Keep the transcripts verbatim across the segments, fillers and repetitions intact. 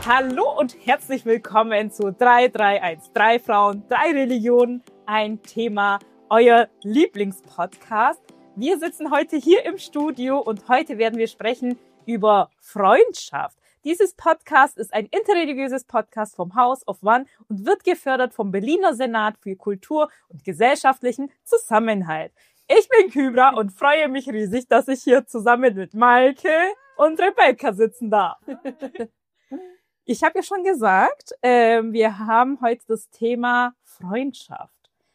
Hallo und herzlich willkommen zu drei drei eins. Drei Frauen, drei Religionen, ein Thema, euer Lieblingspodcast. Wir sitzen heute hier im Studio und heute werden wir sprechen über Freundschaft. Dieses Podcast ist ein interreligiöses Podcast vom House of One und wird gefördert vom Berliner Senat für Kultur und gesellschaftlichen Zusammenhalt. Ich bin Kybra und freue mich riesig, dass ich hier zusammen mit Maike und Rebecca sitzen darf. Ich habe ja schon gesagt, äh, wir haben heute das Thema Freundschaft.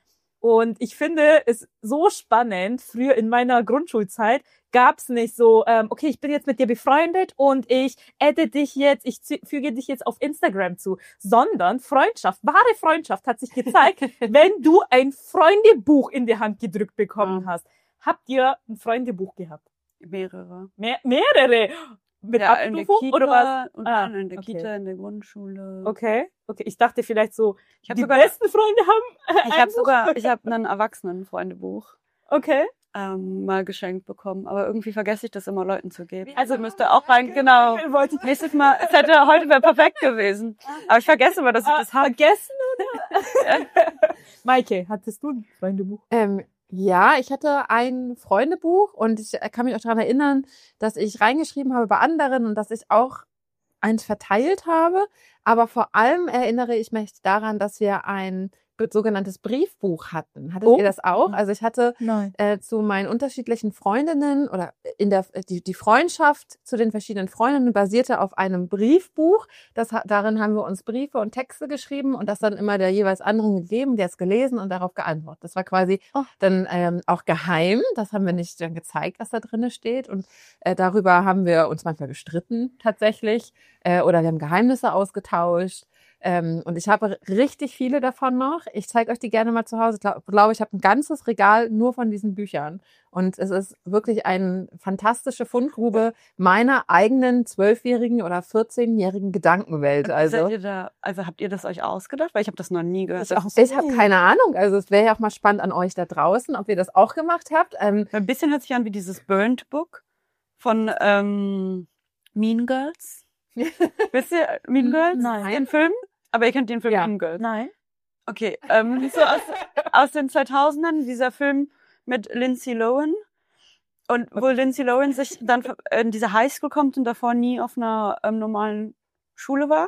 Und ich finde es so spannend, früher in meiner Grundschulzeit gab's nicht so, ähm, okay, ich bin jetzt mit dir befreundet und ich adde dich jetzt, ich füge dich jetzt auf Instagram zu, sondern Freundschaft, wahre Freundschaft hat sich gezeigt, wenn du ein Freundebuch in die Hand gedrückt bekommen hast. Habt ihr ein Freundebuch gehabt? Mehrere. Mehr, mehrere? Mit ja, Abstufung in der Kita oder was? Und ah, dann in der okay. Kita, in der Grundschule. Okay, okay. Ich dachte vielleicht so, ich hab die sogar, besten Freunde haben Ich habe sogar, ich habe ein Erwachsenen-Freundebuch okay. ähm, mal geschenkt bekommen. Aber irgendwie vergesse ich das immer Leuten zu geben. Also müsste auch rein, genau. Wollte ich Nächstes Mal, es hätte, heute wäre perfekt gewesen. Aber ich vergesse immer, dass ich ah, das habe. Vergessen oder? Maike, hattest du ein Freundebuch? Ähm, Ja, ich hatte ein Freundebuch und ich kann mich auch daran erinnern, dass ich reingeschrieben habe bei anderen und dass ich auch eins verteilt habe. Aber vor allem erinnere ich mich daran, dass wir ein sogenanntes Briefbuch hatten. Hattet Oh. ihr das auch? Also ich hatte Nein. äh, zu meinen unterschiedlichen Freundinnen oder in der die, die Freundschaft zu den verschiedenen Freundinnen basierte auf einem Briefbuch. Das darin haben wir uns Briefe und Texte geschrieben und das dann immer der jeweils anderen gegeben, der es gelesen und darauf geantwortet. Das war quasi Oh. dann ähm, auch geheim. Das haben wir nicht dann gezeigt, was da drinne steht und äh, darüber haben wir uns manchmal gestritten tatsächlich äh, oder wir haben Geheimnisse ausgetauscht. Ähm, und ich habe richtig viele davon noch. Ich zeige euch die gerne mal zu Hause. Ich glaube, glaub, ich habe ein ganzes Regal nur von diesen Büchern. Und es ist wirklich eine fantastische Fundgrube meiner eigenen zwölfjährigen oder vierzehnjährigen Gedankenwelt. Also, Seid ihr da, also habt ihr das euch ausgedacht? Weil ich habe das noch nie gehört. Ich auch ich habe keine Ahnung. Also es wäre ja auch mal spannend an euch da draußen, ob ihr das auch gemacht habt. Ähm, Ein bisschen hört sich an wie dieses Burnt Book von ähm, Mean Girls. Wisst ihr Mean Girls? Nein. Den Film? Aber ihr kennt den Film Ja. Mean Girls. Nein. Okay, ähm, so aus, aus den zweitausendern, dieser Film mit Lindsay Lohan. Und wo Lindsay Lohan sich dann in diese Highschool kommt und davor nie auf einer ähm, normalen Schule war.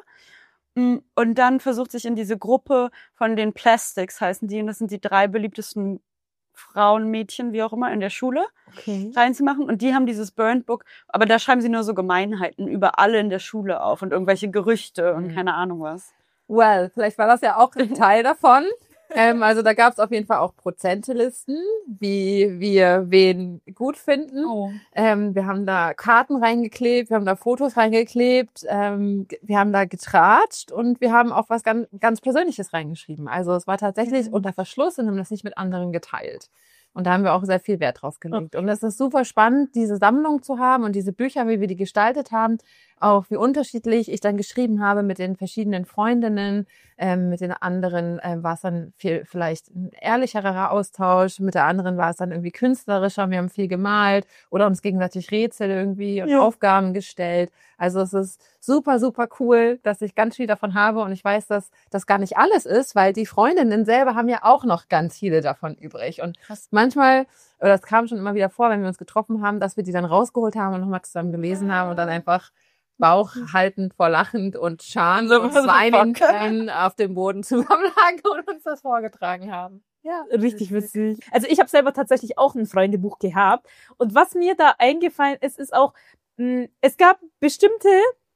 Und dann versucht sich in diese Gruppe von den Plastics, heißen die, und das sind die drei beliebtesten Frauen, Mädchen, wie auch immer, in der Schule Okay. reinzumachen. Und die haben dieses Burnt Book, aber da schreiben sie nur so Gemeinheiten über alle in der Schule auf und irgendwelche Gerüchte und Mhm. keine Ahnung was. Well, vielleicht war das ja auch ein Teil davon. Ähm, also da gab es auf jeden Fall auch Prozentelisten, wie wir wen gut finden. Oh. Ähm, wir haben da Karten reingeklebt, wir haben da Fotos reingeklebt, ähm, wir haben da getratscht und wir haben auch was ganz, ganz Persönliches reingeschrieben. Also es war tatsächlich Mhm. unter Verschluss und haben das nicht mit anderen geteilt. Und da haben wir auch sehr viel Wert drauf gelegt. Und es ist super spannend, diese Sammlung zu haben und diese Bücher, wie wir die gestaltet haben, auch wie unterschiedlich ich dann geschrieben habe mit den verschiedenen Freundinnen. Ähm, mit den anderen ähm, war es dann viel, vielleicht ein ehrlicherer Austausch. Mit der anderen war es dann irgendwie künstlerischer. Wir haben viel gemalt oder uns gegenseitig Rätsel irgendwie und Ja. Aufgaben gestellt. Also es ist super, super cool, dass ich ganz viel davon habe. Und ich weiß, dass das gar nicht alles ist, weil die Freundinnen selber haben ja auch noch ganz viele davon übrig. Und Krass. manchmal, oder es kam schon immer wieder vor, wenn wir uns getroffen haben, dass wir die dann rausgeholt haben und nochmal zusammen gelesen haben und dann einfach Bauch haltend vor lachend und Scham So, und so weinend fuck. ähm, auf dem Boden zusammenlagen und uns das vorgetragen haben. Ja, richtig witzig. Also ich habe selber tatsächlich auch ein Freundebuch gehabt. Und was mir da eingefallen ist, ist auch, mh, es gab bestimmte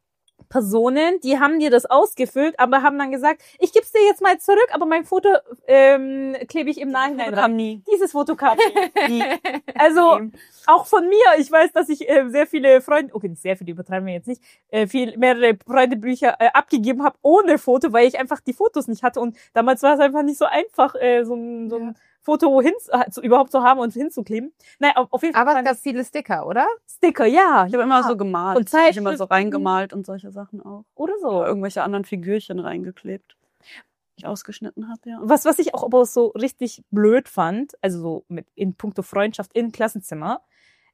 Personen, die haben dir das ausgefüllt, aber haben dann gesagt, ich gebe es dir jetzt mal zurück, aber mein Foto ähm, klebe ich im Nachhinein Foto kam nie. Dieses Foto kam nie. Also auch von mir, ich weiß, dass ich äh, sehr viele Freunde, okay, nicht sehr viele, übertreiben wir jetzt nicht, äh, viel, mehrere Freundebücher äh, abgegeben habe ohne Foto, weil ich einfach die Fotos nicht hatte und damals war es einfach nicht so einfach, äh, so ein, so ein Foto hin, zu, überhaupt zu haben und hinzukleben. Nein, auf, auf jeden Fall. Aber es gab viele Sticker, oder? Sticker, ja. Ich habe immer so gemalt. Und Ich habe immer so Zeitschriften. reingemalt und solche Sachen auch. Oder so. Oder irgendwelche anderen Figürchen reingeklebt, die ich ausgeschnitten habe, ja. Was, was ich auch aber so richtig blöd fand, also so mit in puncto Freundschaft im Klassenzimmer,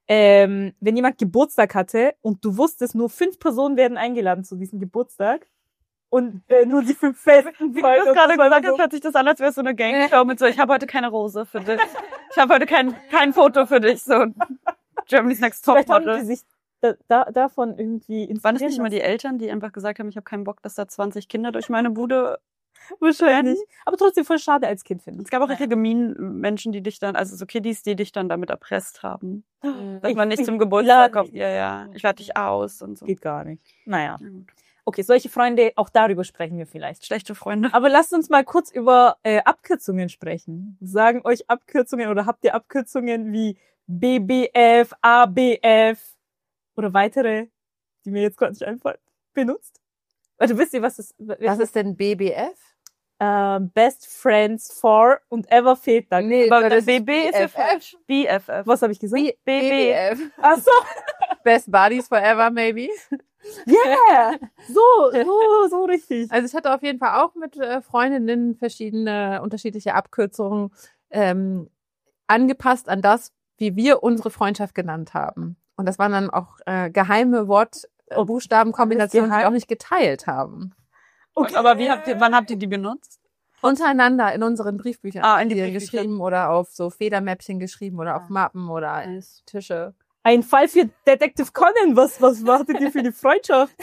ähm, wenn jemand Geburtstag hatte und du wusstest, nur fünf Personen werden eingeladen zu diesem Geburtstag, und äh, nur die fünf festen Wie Freunde. du das gerade Und das war gesagt so- hast, hört sich das an, als wäre es so eine Gangshow mit so, ich habe heute keine Rose für dich. Ich habe heute kein, kein Foto für dich. So Germany's Next Vielleicht haben die Topmodel. sich da, da, davon irgendwie inspirieren Waren das nicht immer lassen. die Eltern, die einfach gesagt haben, ich habe keinen Bock, dass da zwanzig Kinder durch meine Bude. Wahrscheinlich. Aber trotzdem voll schade als Kind, finde ich. Es gab auch richtige Mean-Menschen, die dich dann, also so Kiddies, die dich dann damit erpresst haben. Dass Ich- man nicht ich zum Geburtstag lade kommt. dich. Ja, ja, ich lade dich aus und so. Geht gar nicht. Naja. Ja, gut. Okay, solche Freunde, auch darüber sprechen wir vielleicht. Schlechte Freunde. Aber lasst uns mal kurz über äh, Abkürzungen sprechen. Sagen euch Abkürzungen oder habt ihr Abkürzungen wie B B F, A B F oder weitere, die mir jetzt gerade nicht einfallen, benutzt? Also wisst ihr, was das Was ist denn B B F? ähm, Best Friends for und ever fehlt da. Nee, Aber das das B B ist ja B F F. falsch. B F F. Was habe ich gesagt? B B B. F. Ach so. Best Buddies Forever, maybe. Yeah. So, so, so richtig. Also ich hatte auf jeden Fall auch mit äh, Freundinnen verschiedene unterschiedliche Abkürzungen ähm, angepasst an das, wie wir unsere Freundschaft genannt haben. Und das waren dann auch äh, geheime Wort äh, Buchstabenkombinationen, die wir geheim? auch nicht geteilt haben. Okay. Aber wie habt ihr, wann habt ihr die benutzt? Untereinander in unseren Briefbüchern Ah, in die hier Briefbücher. geschrieben oder auf so Federmäppchen geschrieben oder auf Ah. Mappen oder Nice. Tische. Ein Fall für Detective Conan. Was, was wartet ihr für die Freundschaft?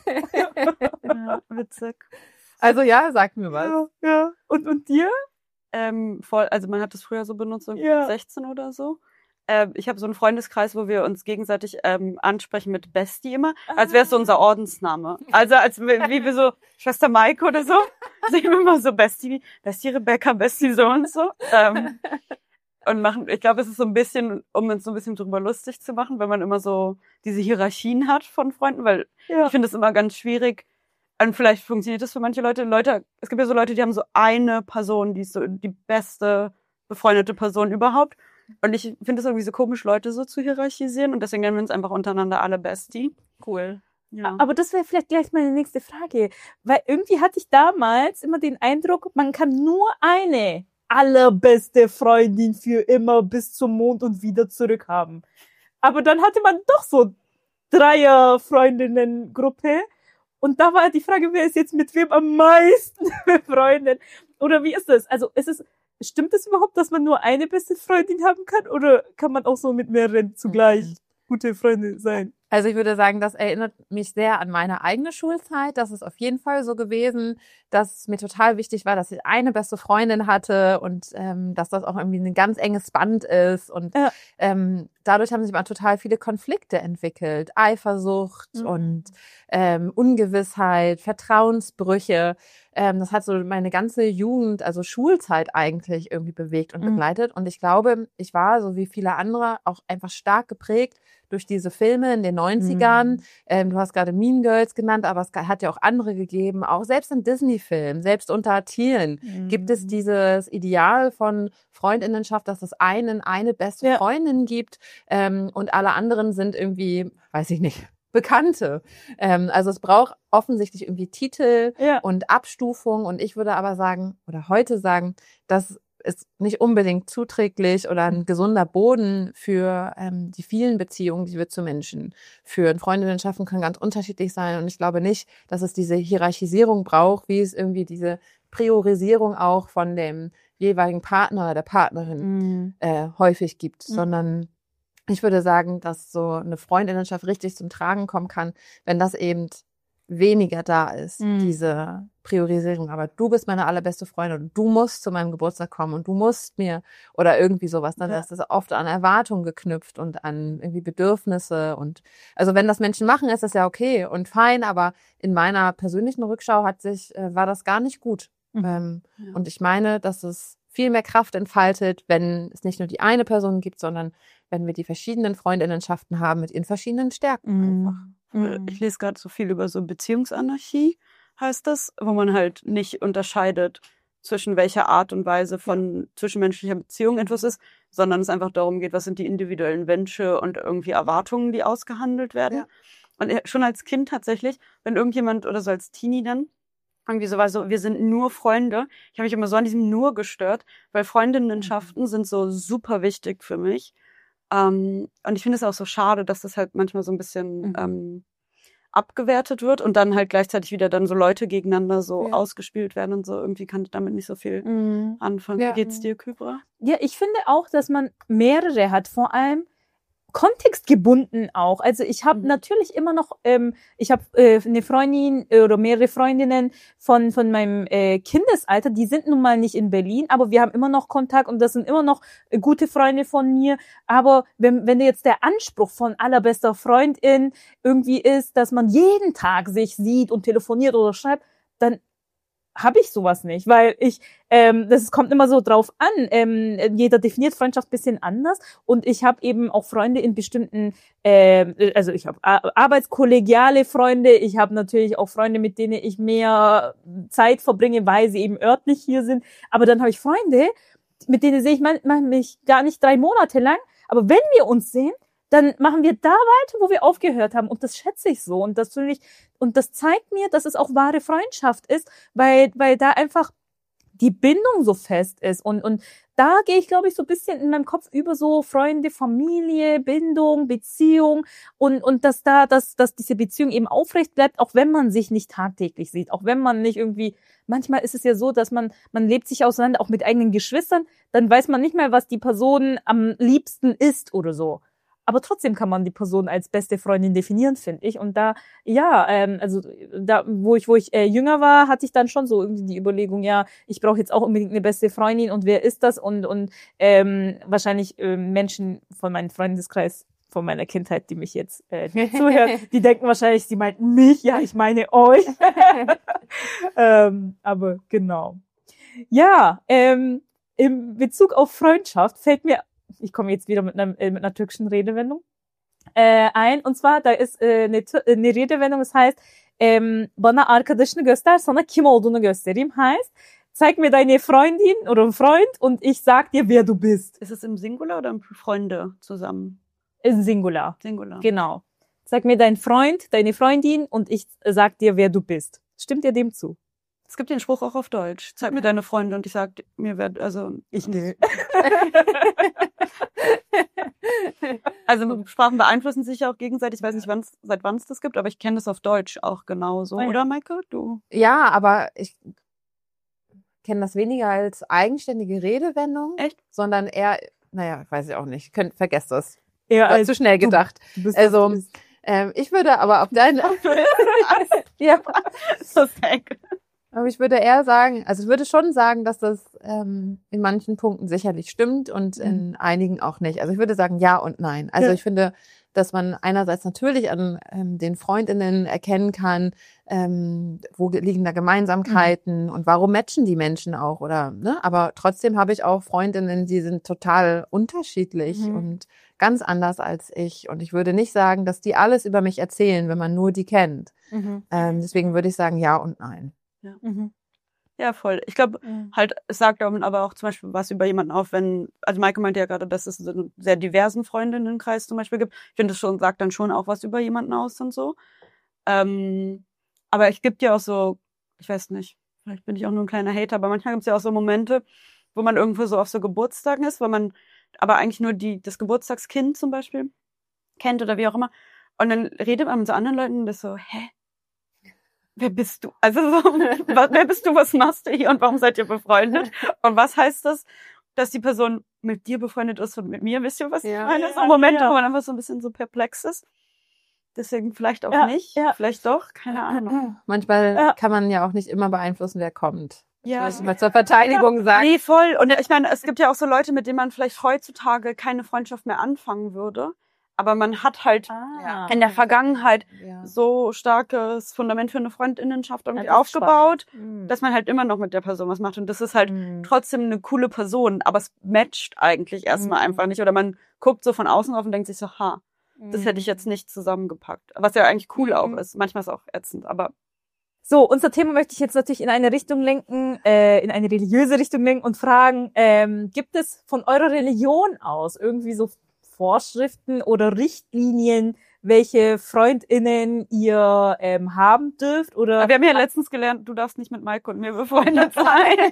Ja, witzig. Also ja, sag mir was. Ja, ja. Und, und dir? Ähm, voll, also man hat das früher so benutzt, irgendwie Ja. sechzehn oder so. Ähm, ich habe so einen Freundeskreis, wo wir uns gegenseitig ähm, ansprechen mit Bestie immer, als wäre es so unser Ordensname. Also als wir- wie wir so Schwester Maike oder so, sehen wir immer so Bestie, Bestie Rebecca, Bestie so und so. Ähm, und machen, ich glaube, es ist so ein bisschen, um uns so ein bisschen drüber lustig zu machen, wenn man immer so diese Hierarchien hat von Freunden, weil Ja. ich finde es immer ganz schwierig. Und vielleicht funktioniert das für manche Leute. Leute, es gibt ja so Leute, die haben so eine Person, die ist so die beste befreundete Person überhaupt. Und ich finde es irgendwie so komisch, Leute so zu hierarchisieren. Und deswegen nennen wir uns einfach untereinander alle Bestie. Cool. Ja. Aber das wäre vielleicht gleich meine nächste Frage. Weil irgendwie hatte ich damals immer den Eindruck, man kann nur eine allerbeste Freundin für immer bis zum Mond und wieder zurück haben. Aber dann hatte man doch so Dreier-Freundinnen-Gruppe. Und da war die Frage, wer ist jetzt mit wem am meisten befreundet? Oder wie ist das? Also ist es, stimmt es überhaupt, dass man nur eine beste Freundin haben kann? Oder kann man auch so mit mehreren zugleich gute Freunde sein? Also ich würde sagen, das erinnert mich sehr an meine eigene Schulzeit. Das ist auf jeden Fall so gewesen, dass mir total wichtig war, dass ich eine beste Freundin hatte und ähm, dass das auch irgendwie ein ganz enges Band ist. Und Ja. ähm, dadurch haben sich mal total viele Konflikte entwickelt. Eifersucht Mhm. und ähm, Ungewissheit, Vertrauensbrüche. Ähm, das hat so meine ganze Jugend, also Schulzeit eigentlich irgendwie bewegt und Mhm. begleitet. Und ich glaube, ich war, so wie viele andere, auch einfach stark geprägt durch diese Filme in den neunzigern. Mhm. Ähm, du hast gerade Mean Girls genannt, aber es hat ja auch andere gegeben. Auch selbst in Disney-Filmen, selbst unter Tieren gibt es dieses Ideal von Freundinnenschaft, dass es einen, eine beste Ja. Freundin gibt ähm, und alle anderen sind irgendwie, weiß ich nicht, Bekannte. Ähm, also es braucht offensichtlich irgendwie Titel Ja. und Abstufung. Und ich würde aber sagen, oder heute sagen, dass ist nicht unbedingt zuträglich oder ein gesunder Boden für ähm, die vielen Beziehungen, die wir zu Menschen führen. Freundinnenschaften können ganz unterschiedlich sein und ich glaube nicht, dass es diese Hierarchisierung braucht, wie es irgendwie diese Priorisierung auch von dem jeweiligen Partner oder der Partnerin Mhm. äh, häufig gibt, Mhm. sondern ich würde sagen, dass so eine Freundinnenschaft richtig zum Tragen kommen kann, wenn das eben weniger da ist, Mhm. diese Priorisierung. Aber du bist meine allerbeste Freundin und du musst zu meinem Geburtstag kommen und du musst mir oder irgendwie sowas. Dann Ja. ist das oft an Erwartungen geknüpft und an irgendwie Bedürfnisse. Und also wenn das Menschen machen, ist das ja okay und fein. Aber in meiner persönlichen Rückschau hat sich, äh, war das gar nicht gut. Mhm. Ähm, Ja. Und ich meine, dass es viel mehr Kraft entfaltet, wenn es nicht nur die eine Person gibt, sondern wenn wir die verschiedenen Freundinnenschaften haben mit ihren verschiedenen Stärken einfach. Mhm. Ich lese gerade so viel über so Beziehungsanarchie, heißt das, wo man halt nicht unterscheidet zwischen welcher Art und Weise von zwischenmenschlicher Beziehung etwas ist, sondern es einfach darum geht, was sind die individuellen Wünsche und irgendwie Erwartungen, die ausgehandelt werden. Ja. Und äh, schon als Kind tatsächlich, wenn irgendjemand oder so als Teenie dann irgendwie so war, so, wir sind nur Freunde. Ich habe mich immer so an diesem nur gestört, weil Freundinnenschaften sind so super wichtig für mich. Ähm, und ich finde es auch so schade, dass das halt manchmal so ein bisschen Mhm. ähm, abgewertet wird und dann halt gleichzeitig wieder dann so Leute gegeneinander so Ja. ausgespielt werden und so. Irgendwie kann ich damit nicht so viel Mhm. anfangen. Ja. Wie geht's dir, Kybra? Ja, ich finde auch, dass man mehrere hat, vor allem kontextgebunden auch. Also ich habe Mhm. natürlich immer noch, ähm, ich habe äh, eine Freundin äh, oder mehrere Freundinnen von von meinem äh, Kindesalter, die sind nun mal nicht in Berlin, aber wir haben immer noch Kontakt und das sind immer noch äh, gute Freunde von mir. Aber wenn wenn jetzt der Anspruch von allerbester Freundin irgendwie ist, dass man jeden Tag sich sieht und telefoniert oder schreibt, dann habe ich sowas nicht, weil ich, ähm, das kommt immer so drauf an, ähm, jeder definiert Freundschaft bisschen anders und ich habe eben auch Freunde in bestimmten, ähm, also ich habe arbeitskollegiale Freunde, ich habe natürlich auch Freunde, mit denen ich mehr Zeit verbringe, weil sie eben örtlich hier sind, aber dann habe ich Freunde, mit denen sehe ich manchmal mich gar nicht drei Monate lang, aber wenn wir uns sehen, dann machen wir da weiter, wo wir aufgehört haben. Und das schätze ich so. Und das finde ich, und das zeigt mir, dass es auch wahre Freundschaft ist, weil, weil da einfach die Bindung so fest ist. Und, und da gehe ich, glaube ich, so ein bisschen in meinem Kopf über so Freunde, Familie, Bindung, Beziehung und, und dass da, dass, dass diese Beziehung eben aufrecht bleibt, auch wenn man sich nicht tagtäglich sieht, auch wenn man nicht irgendwie, manchmal ist es ja so, dass man, man lebt sich auseinander, auch mit eigenen Geschwistern, dann weiß man nicht mehr, was die Person am liebsten ist oder so. Aber trotzdem kann man die Person als beste Freundin definieren, finde ich. Und da, ja, ähm, also da, wo ich, wo ich äh, jünger war, hatte ich dann schon so irgendwie die Überlegung, ja, ich brauche jetzt auch unbedingt eine beste Freundin und wer ist das? Und und ähm, wahrscheinlich ähm, Menschen von meinem Freundeskreis von meiner Kindheit, die mich jetzt äh, zuhören, die denken wahrscheinlich, sie meinten mich, ja, ich meine euch. ähm, aber genau. Ja, ähm, in Bezug auf Freundschaft fällt mir, ich komme jetzt wieder mit einer, äh, mit einer türkischen Redewendung äh, ein. Und zwar, da ist äh, eine, eine Redewendung, das heißt, ähm, bana arkadaşını göster, sana kim olduğunu göstereyim. Heißt, zeig mir deine Freundin oder Freund und ich sag dir, wer du bist. Ist es im Singular oder im Freunde zusammen? In Singular. Singular. Genau. Sag mir deinen Freund, deine Freundin und ich sag dir, wer du bist. Stimmt ihr dem zu? Es gibt den Spruch auch auf Deutsch. Zeig mir deine Freunde und ich sag mir, wer, also Ich nö. Also Sprachen beeinflussen sich ja auch gegenseitig. Ich weiß nicht, wann's, seit wann es das gibt, aber ich kenne das auf Deutsch auch genauso. Ah, ja. Oder, Maike? Du? Ja, aber ich kenne das weniger als eigenständige Redewendung, Echt? sondern eher, naja, weiß ich auch nicht. Könnt, vergesst das. Ja, War zu schnell gedacht. Du bist Also, das, du bist. Ähm, ich würde aber auf deine, ja, So fake. aber ich würde eher sagen, also ich würde schon sagen, dass das ähm, in manchen Punkten sicherlich stimmt und in einigen auch nicht. Also ich würde sagen ja und nein. Also Ja. ich finde, dass man einerseits natürlich an ähm, den Freundinnen erkennen kann, ähm, wo liegen da Gemeinsamkeiten und warum matchen die Menschen auch oder ne? Aber trotzdem habe ich auch Freundinnen, die sind total unterschiedlich Mhm. und ganz anders als ich. Und ich würde nicht sagen, dass die alles über mich erzählen, wenn man nur die kennt. Mhm. Ähm, deswegen würde ich sagen ja und nein. Mhm. Ja, voll. Ich glaube, halt, es sagt aber auch zum Beispiel was über jemanden auf, wenn, also Maike meinte ja gerade, dass es so einen sehr diversen Freundinnenkreis zum Beispiel gibt. Ich finde, das schon, sagt dann schon auch was über jemanden aus und so. Ähm, aber es gibt ja auch so, ich weiß nicht, vielleicht bin ich auch nur ein kleiner Hater, aber manchmal gibt es ja auch so Momente, wo man irgendwo so auf so Geburtstagen ist, wo man aber eigentlich nur die, das Geburtstagskind zum Beispiel kennt oder wie auch immer. Und dann redet man mit so anderen Leuten und das so, hä? Wer bist du? Also so, was, wer bist du, was machst du hier und warum seid ihr befreundet? Und was heißt das, dass die Person mit dir befreundet ist und mit mir? Wisst ihr, was Ja. ich meine? So Ja, Momente, ja. wo man einfach so ein bisschen so perplex ist. Deswegen vielleicht auch Ja, nicht, ja. vielleicht doch, keine Ahnung. Manchmal Ja. kann man ja auch nicht immer beeinflussen, wer kommt. Ja. Ich mal zur Verteidigung sagen. Nee, voll. Und ich meine, es gibt ja auch so Leute, mit denen man vielleicht heutzutage keine Freundschaft mehr anfangen würde. Aber man hat halt Ah. in der Vergangenheit Ja. so starkes Fundament für eine Freundinnenschaft irgendwie Ja, das ist aufgebaut, Mhm. dass man halt immer noch mit der Person was macht. Und das ist halt Mhm. trotzdem eine coole Person, aber es matcht eigentlich erstmal Mhm. einfach nicht. Oder man guckt so von außen drauf und denkt sich so, ha, das hätte ich jetzt nicht zusammengepackt. Was ja eigentlich cool auch Mhm. ist. Manchmal ist es auch ätzend, aber So, unser Thema möchte ich jetzt natürlich in eine Richtung lenken, äh, in eine religiöse Richtung lenken und fragen, ähm, gibt es von eurer Religion aus irgendwie so Vorschriften oder Richtlinien, welche FreundInnen ihr ähm, haben dürft oder. Wir haben ja letztens gelernt, du darfst nicht mit Maike und mir befreundet sein.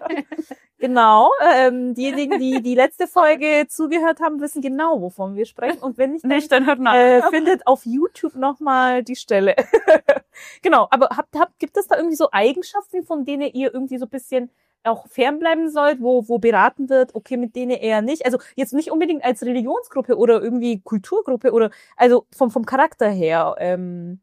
Genau, ähm, diejenigen, die die letzte Folge zugehört haben, wissen genau, wovon wir sprechen. Und wenn nicht, dann, Nicht, dann hört nach. äh, findet auf YouTube nochmal die Stelle. Genau, aber habt, habt, gibt es da irgendwie so Eigenschaften, von denen ihr irgendwie so ein bisschen auch fernbleiben sollt, wo, wo beraten wird, okay, mit denen eher nicht? Also jetzt nicht unbedingt als Religionsgruppe oder irgendwie Kulturgruppe oder, also vom, vom Charakter her. Ähm,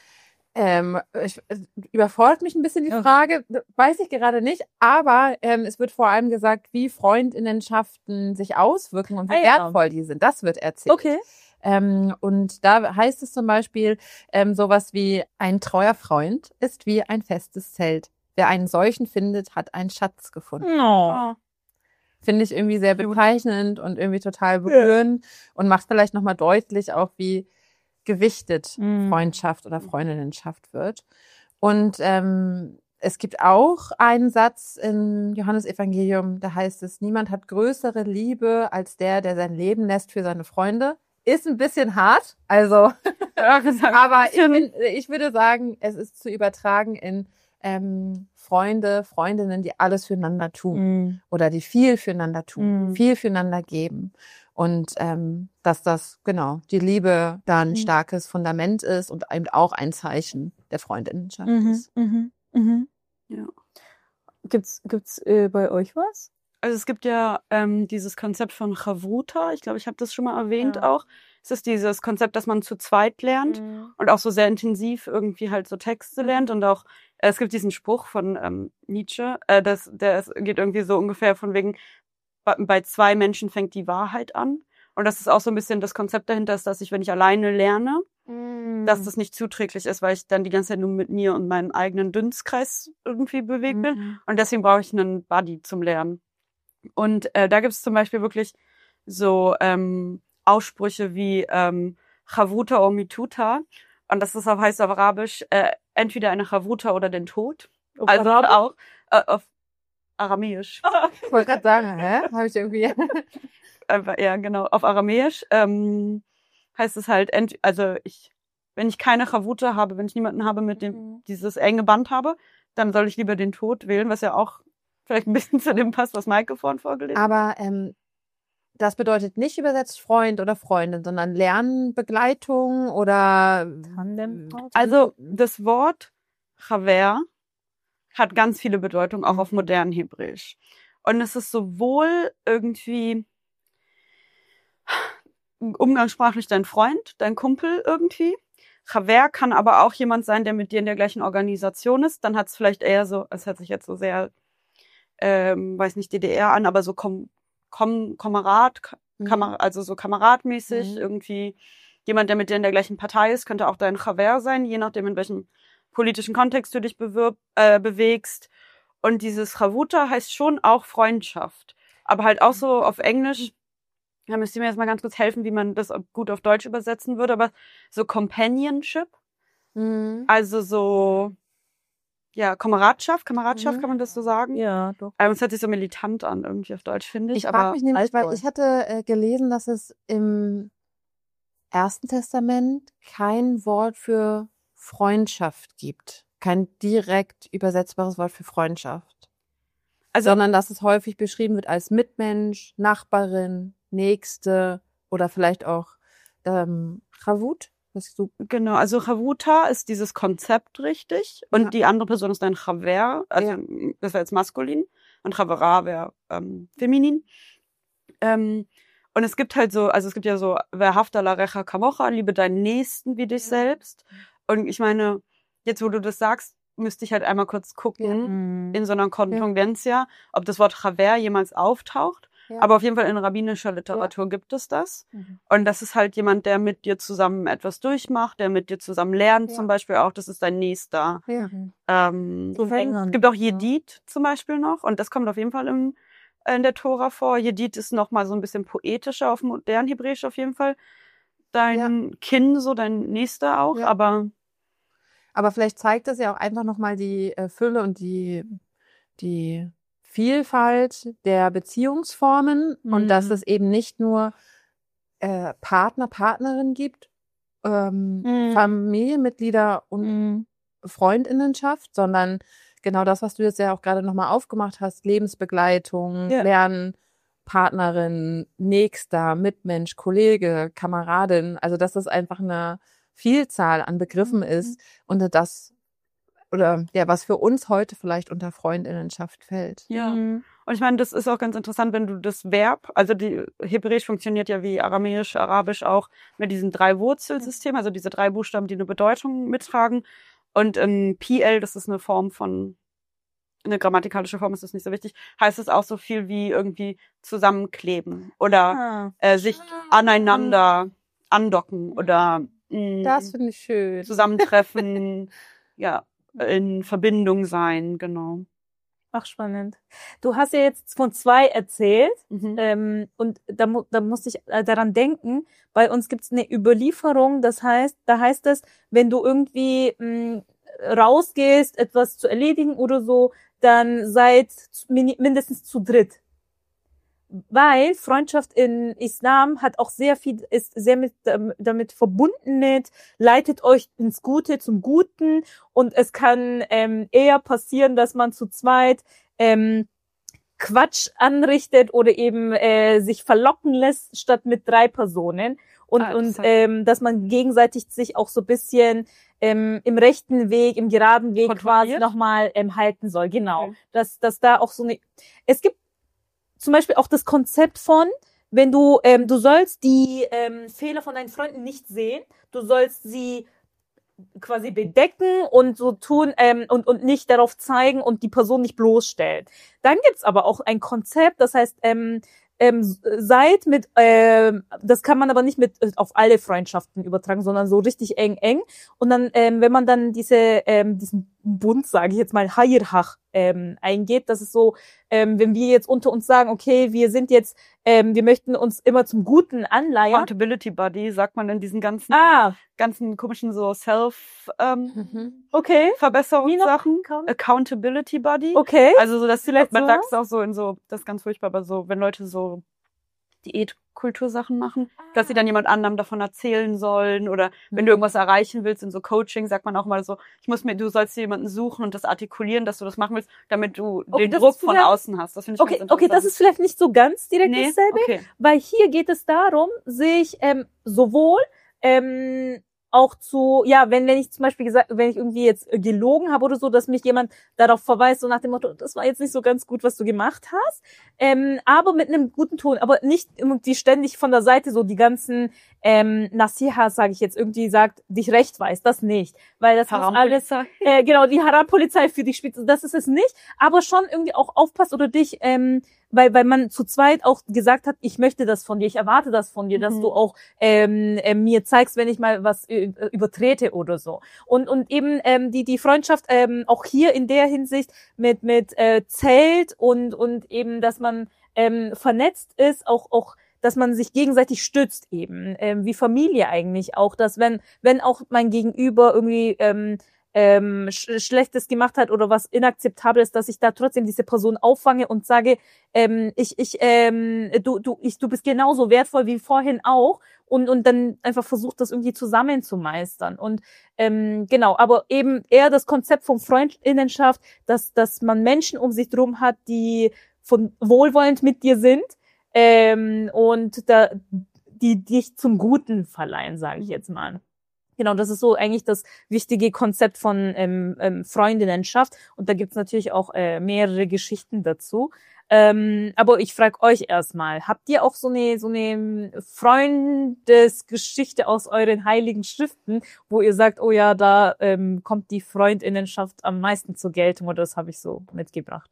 Ähm, ich, es überfordert mich ein bisschen die Frage, weiß ich gerade nicht, aber ähm, es wird vor allem gesagt, wie Freundinnenschaften sich auswirken und wie Ah, ja. wertvoll die sind. Das wird erzählt. okay. Ähm, und da heißt es zum Beispiel ähm, sowas wie, ein treuer Freund ist wie ein festes Zelt. Wer einen solchen findet, hat einen Schatz gefunden. No. Oh. Finde ich irgendwie sehr Cute. bezeichnend und irgendwie total berührend und macht vielleicht nochmal deutlich auch, wie gewichtet Mhm. Freundschaft oder Freundinnenschaft wird. Und ähm, es gibt auch einen Satz im Johannesevangelium, da heißt es, niemand hat größere Liebe als der, der sein Leben lässt für seine Freunde. Ist ein bisschen hart, also, Ja, gesagt. aber ich, bin, ich würde sagen, es ist zu übertragen in ähm, Freunde, Freundinnen, die alles füreinander tun Mhm. oder die viel füreinander tun, Mhm. viel füreinander geben. Und ähm, dass das, genau, die Liebe da ein Mhm. starkes Fundament ist und eben auch ein Zeichen der Freundinnenschaft Mhm. ist. Mhm. Mhm. Ja. Gibt's, gibt's äh, bei euch was? Also es gibt ja ähm, dieses Konzept von Chavruta. Ich glaube, ich habe das schon mal erwähnt Ja. auch. Es ist dieses Konzept, dass man zu zweit lernt Mhm. und auch so sehr intensiv irgendwie halt so Texte lernt. Und auch, äh, es gibt diesen Spruch von ähm, Nietzsche, äh, das, der ist, geht irgendwie so ungefähr von wegen, bei, bei zwei Menschen fängt die Wahrheit an. Und das ist auch so ein bisschen das Konzept dahinter, ist, dass ich, wenn ich alleine lerne, Mhm. dass das nicht zuträglich ist, weil ich dann die ganze Zeit nur mit mir und meinem eigenen Dunstkreis irgendwie bewegt bin. Mhm. Und deswegen brauche ich einen Buddy zum Lernen. Und äh, da gibt es zum Beispiel wirklich so ähm, Aussprüche wie ähm, Chavruta o Mituta. Und das ist auf, heißt auf Arabisch äh, entweder eine Chavruta oder den Tod. Auf Also Arabisch? auch äh, auf Aramäisch. Ich wollte gerade sagen, hä? Habe ich irgendwie. Einfach, ja, genau. Auf Aramäisch ähm, heißt es halt, ent also ich, wenn ich keine Chavruta habe, wenn ich niemanden habe, mit dem Mhm. dieses enge Band habe, dann soll ich lieber den Tod wählen, was ja auch vielleicht ein bisschen zu dem passt, was Maike vorhin vorgelesen hat. Aber ähm, das bedeutet nicht übersetzt Freund oder Freundin, sondern Lernbegleitung oder Tandem. Also das Wort Chaver hat ganz viele Bedeutungen, auch auf modernen Hebräisch. Und es ist sowohl irgendwie umgangssprachlich dein Freund, dein Kumpel irgendwie. Chaver kann aber auch jemand sein, der mit dir in der gleichen Organisation ist. Dann hat es vielleicht eher so, es hört sich jetzt so sehr, ähm, weiß nicht, D D R an, aber so kom kom Kamerad, Kamer also so kameradmäßig, Mhm. irgendwie jemand, der mit dir in der gleichen Partei ist, könnte auch dein Chaver sein, je nachdem, in welchem politischen Kontext du dich bewirb, äh, bewegst. Und dieses Chavruta heißt schon auch Freundschaft. Aber halt auch so auf Englisch, da müsst ihr mir jetzt mal ganz kurz helfen, wie man das gut auf Deutsch übersetzen würde, aber so Companionship, Mhm. also so, ja, Kameradschaft, Kameradschaft, Mhm. kann man das so sagen? Ja, doch. Ähm, es hört sich so militant an, irgendwie auf Deutsch, finde ich. Ich aber frage mich nämlich, weil Altdeutsch. ich hatte äh, gelesen, dass es im Ersten Testament kein Wort für Freundschaft gibt. Kein direkt übersetzbares Wort für Freundschaft. Also- Sondern dass es häufig beschrieben wird als Mitmensch, Nachbarin, Nächste oder vielleicht auch ähm, Chavut. Was du Genau, also Chavruta ist dieses Konzept richtig und Ja. die andere Person ist ein Chaver, also Ja. das wäre jetzt maskulin und Chavera wäre ähm, feminin. Ähm, und es gibt halt so, also es gibt ja so, Verhafta la recha kamocha, liebe deinen Nächsten wie dich selbst. Und ich meine, jetzt wo du das sagst, müsste ich halt einmal kurz gucken, Mhm. in so einer Kontingentia, ob das Wort Chaver jemals auftaucht. Ja. Aber auf jeden Fall in rabbinischer Literatur gibt es das. Mhm. Und das ist halt jemand, der mit dir zusammen etwas durchmacht, der mit dir zusammen lernt Ja. zum Beispiel auch. Das ist dein Nächster. Ja. Ähm, So in England. es gibt auch Ja. Jedid zum Beispiel noch. Und das kommt auf jeden Fall im, in der Tora vor. Jedid ist noch mal so ein bisschen poetischer auf modern Hebräisch auf jeden Fall. Dein Kin, so dein Nächster auch. Ja. Aber Aber vielleicht zeigt das ja auch einfach nochmal die äh, Fülle und die, die Vielfalt der Beziehungsformen Mhm. und dass es eben nicht nur äh, Partner, Partnerin gibt, ähm, Mhm. Familienmitglieder und Mhm. Freundinnenschaft, sondern genau das, was du jetzt ja auch gerade nochmal aufgemacht hast, Lebensbegleitung, Ja. Lernen, Partnerin, Nächster, Mitmensch, Kollege, Kameradin, also dass das einfach eine Vielzahl an Begriffen ist und das, oder ja, was für uns heute vielleicht unter Freundinnenschaft fällt. Ja. Mhm. Und ich meine, das ist auch ganz interessant, wenn du das Verb, also die Hebräisch funktioniert ja wie Aramäisch, Arabisch auch mit diesem drei Wurzelsystem, also diese drei Buchstaben, die eine Bedeutung mittragen. Und in P L, das ist eine Form von, eine grammatikalische Form, ist das nicht so wichtig, heißt es auch so viel wie irgendwie zusammenkleben oder Ah. äh, sich aneinander andocken oder mh, Das finde ich schön. zusammentreffen, ja, in Verbindung sein, genau. Ach, spannend. Du hast ja jetzt von zwei erzählt. Mhm. Ähm, und da, mu da musste ich äh, daran denken, bei uns gibt's eine Überlieferung, das heißt, da heißt es, wenn du irgendwie mh, rausgehst, etwas zu erledigen oder so, dann seid min mindestens zu dritt. Weil Freundschaft in Islam hat auch sehr viel, ist sehr mit, damit verbunden mit, leitet euch ins Gute zum Guten, und es kann ähm, eher passieren, dass man zu zweit ähm, Quatsch anrichtet oder eben äh, sich verlocken lässt, statt mit drei Personen. Und, Ah, und interessant. ähm, dass man gegenseitig sich auch so ein bisschen ähm, im rechten Weg, im geraden Weg quasi Kontrolliert? nochmal ähm, halten soll. Genau. Okay. Dass, dass da auch so eine, es gibt zum Beispiel auch das Konzept von, wenn du, ähm, du sollst die ähm, Fehler von deinen Freunden nicht sehen, du sollst sie quasi bedecken und so tun ähm, und, und nicht darauf zeigen und die Person nicht bloßstellen. Dann gibt's aber auch ein Konzept, das heißt, ähm, ähm, seid mit, ähm, das kann man aber nicht mit äh, auf alle Freundschaften übertragen, sondern so richtig eng, eng. Und dann, ähm, wenn man dann diese, ähm, diesen Bund, sage ich jetzt mal, Hayirhach ähm, eingeht, das ist so, ähm, wenn wir jetzt unter uns sagen, okay, wir sind jetzt, ähm, wir möchten uns immer zum Guten anleiern. Accountability Buddy, sagt man in diesen ganzen, Ah, ganzen komischen so Self, ähm, Mhm. okay, Wie noch? Verbesserungssachen. Accountability Buddy. okay. Also so, dass Vielleicht man so sagt es auch so in so, das ist ganz furchtbar, aber so, wenn Leute so Diätkultursachen machen, dass sie dann jemand anderem davon erzählen sollen, oder wenn du irgendwas erreichen willst in so Coaching, sagt man auch mal so, ich muss mir, du sollst dir jemanden suchen und das artikulieren, dass du das machen willst, damit du Okay, den das Druck ist von vielleicht- außen hast. Das finde ich Okay, ganz okay, interessant. das ist vielleicht nicht so ganz direkt nee? dasselbe, Okay. weil hier geht es darum, sich ähm, sowohl ähm, auch zu, ja, wenn wenn ich zum Beispiel gesagt, wenn ich irgendwie jetzt äh, gelogen habe oder so, dass mich jemand darauf verweist, so nach dem Motto, das war jetzt nicht so ganz gut, was du gemacht hast, ähm, aber mit einem guten Ton, aber nicht irgendwie ständig von der Seite so die ganzen ähm, Nasiha, sage ich jetzt, irgendwie sagt, dich recht weiß, das nicht, weil das muss alles, Haram-Polizei. äh, genau, die Haram-Polizei für dich spielt, das ist es nicht, aber schon irgendwie auch aufpasst oder dich, ähm, weil weil man zu zweit auch gesagt hat, ich möchte das von dir, ich erwarte das von dir, dass Mhm. du auch ähm, äh, mir zeigst, wenn ich mal was äh, übertrete oder so. Und und eben ähm, die die Freundschaft ähm, auch hier in der Hinsicht mit mit äh, zählt und und eben, dass man ähm, vernetzt ist, auch auch dass man sich gegenseitig stützt eben, ähm, wie Familie eigentlich auch, dass wenn wenn auch mein Gegenüber irgendwie ähm, ähm, sch Schlechtes gemacht hat oder was inakzeptables, dass ich da trotzdem diese Person auffange und sage, ähm, ich, ich, ähm, du, du, ich, du bist genauso wertvoll wie vorhin auch, und und dann einfach versucht, das irgendwie zusammen zu meistern. Und ähm, genau, aber eben eher das Konzept von Freundinnenschaft, dass dass man Menschen um sich drum hat, die von wohlwollend mit dir sind, ähm, und da die dich zum Guten verleihen, sage ich jetzt mal. Genau, das ist so eigentlich das wichtige Konzept von ähm, ähm, Freundinnenschaft. Und da gibt's natürlich auch äh, mehrere Geschichten dazu. Ähm, aber ich frage euch erstmal, habt ihr auch so eine so eine Freundesgeschichte aus euren heiligen Schriften, wo ihr sagt, oh ja, da ähm, kommt die Freundinnenschaft am meisten zur Geltung, oder das habe ich so mitgebracht?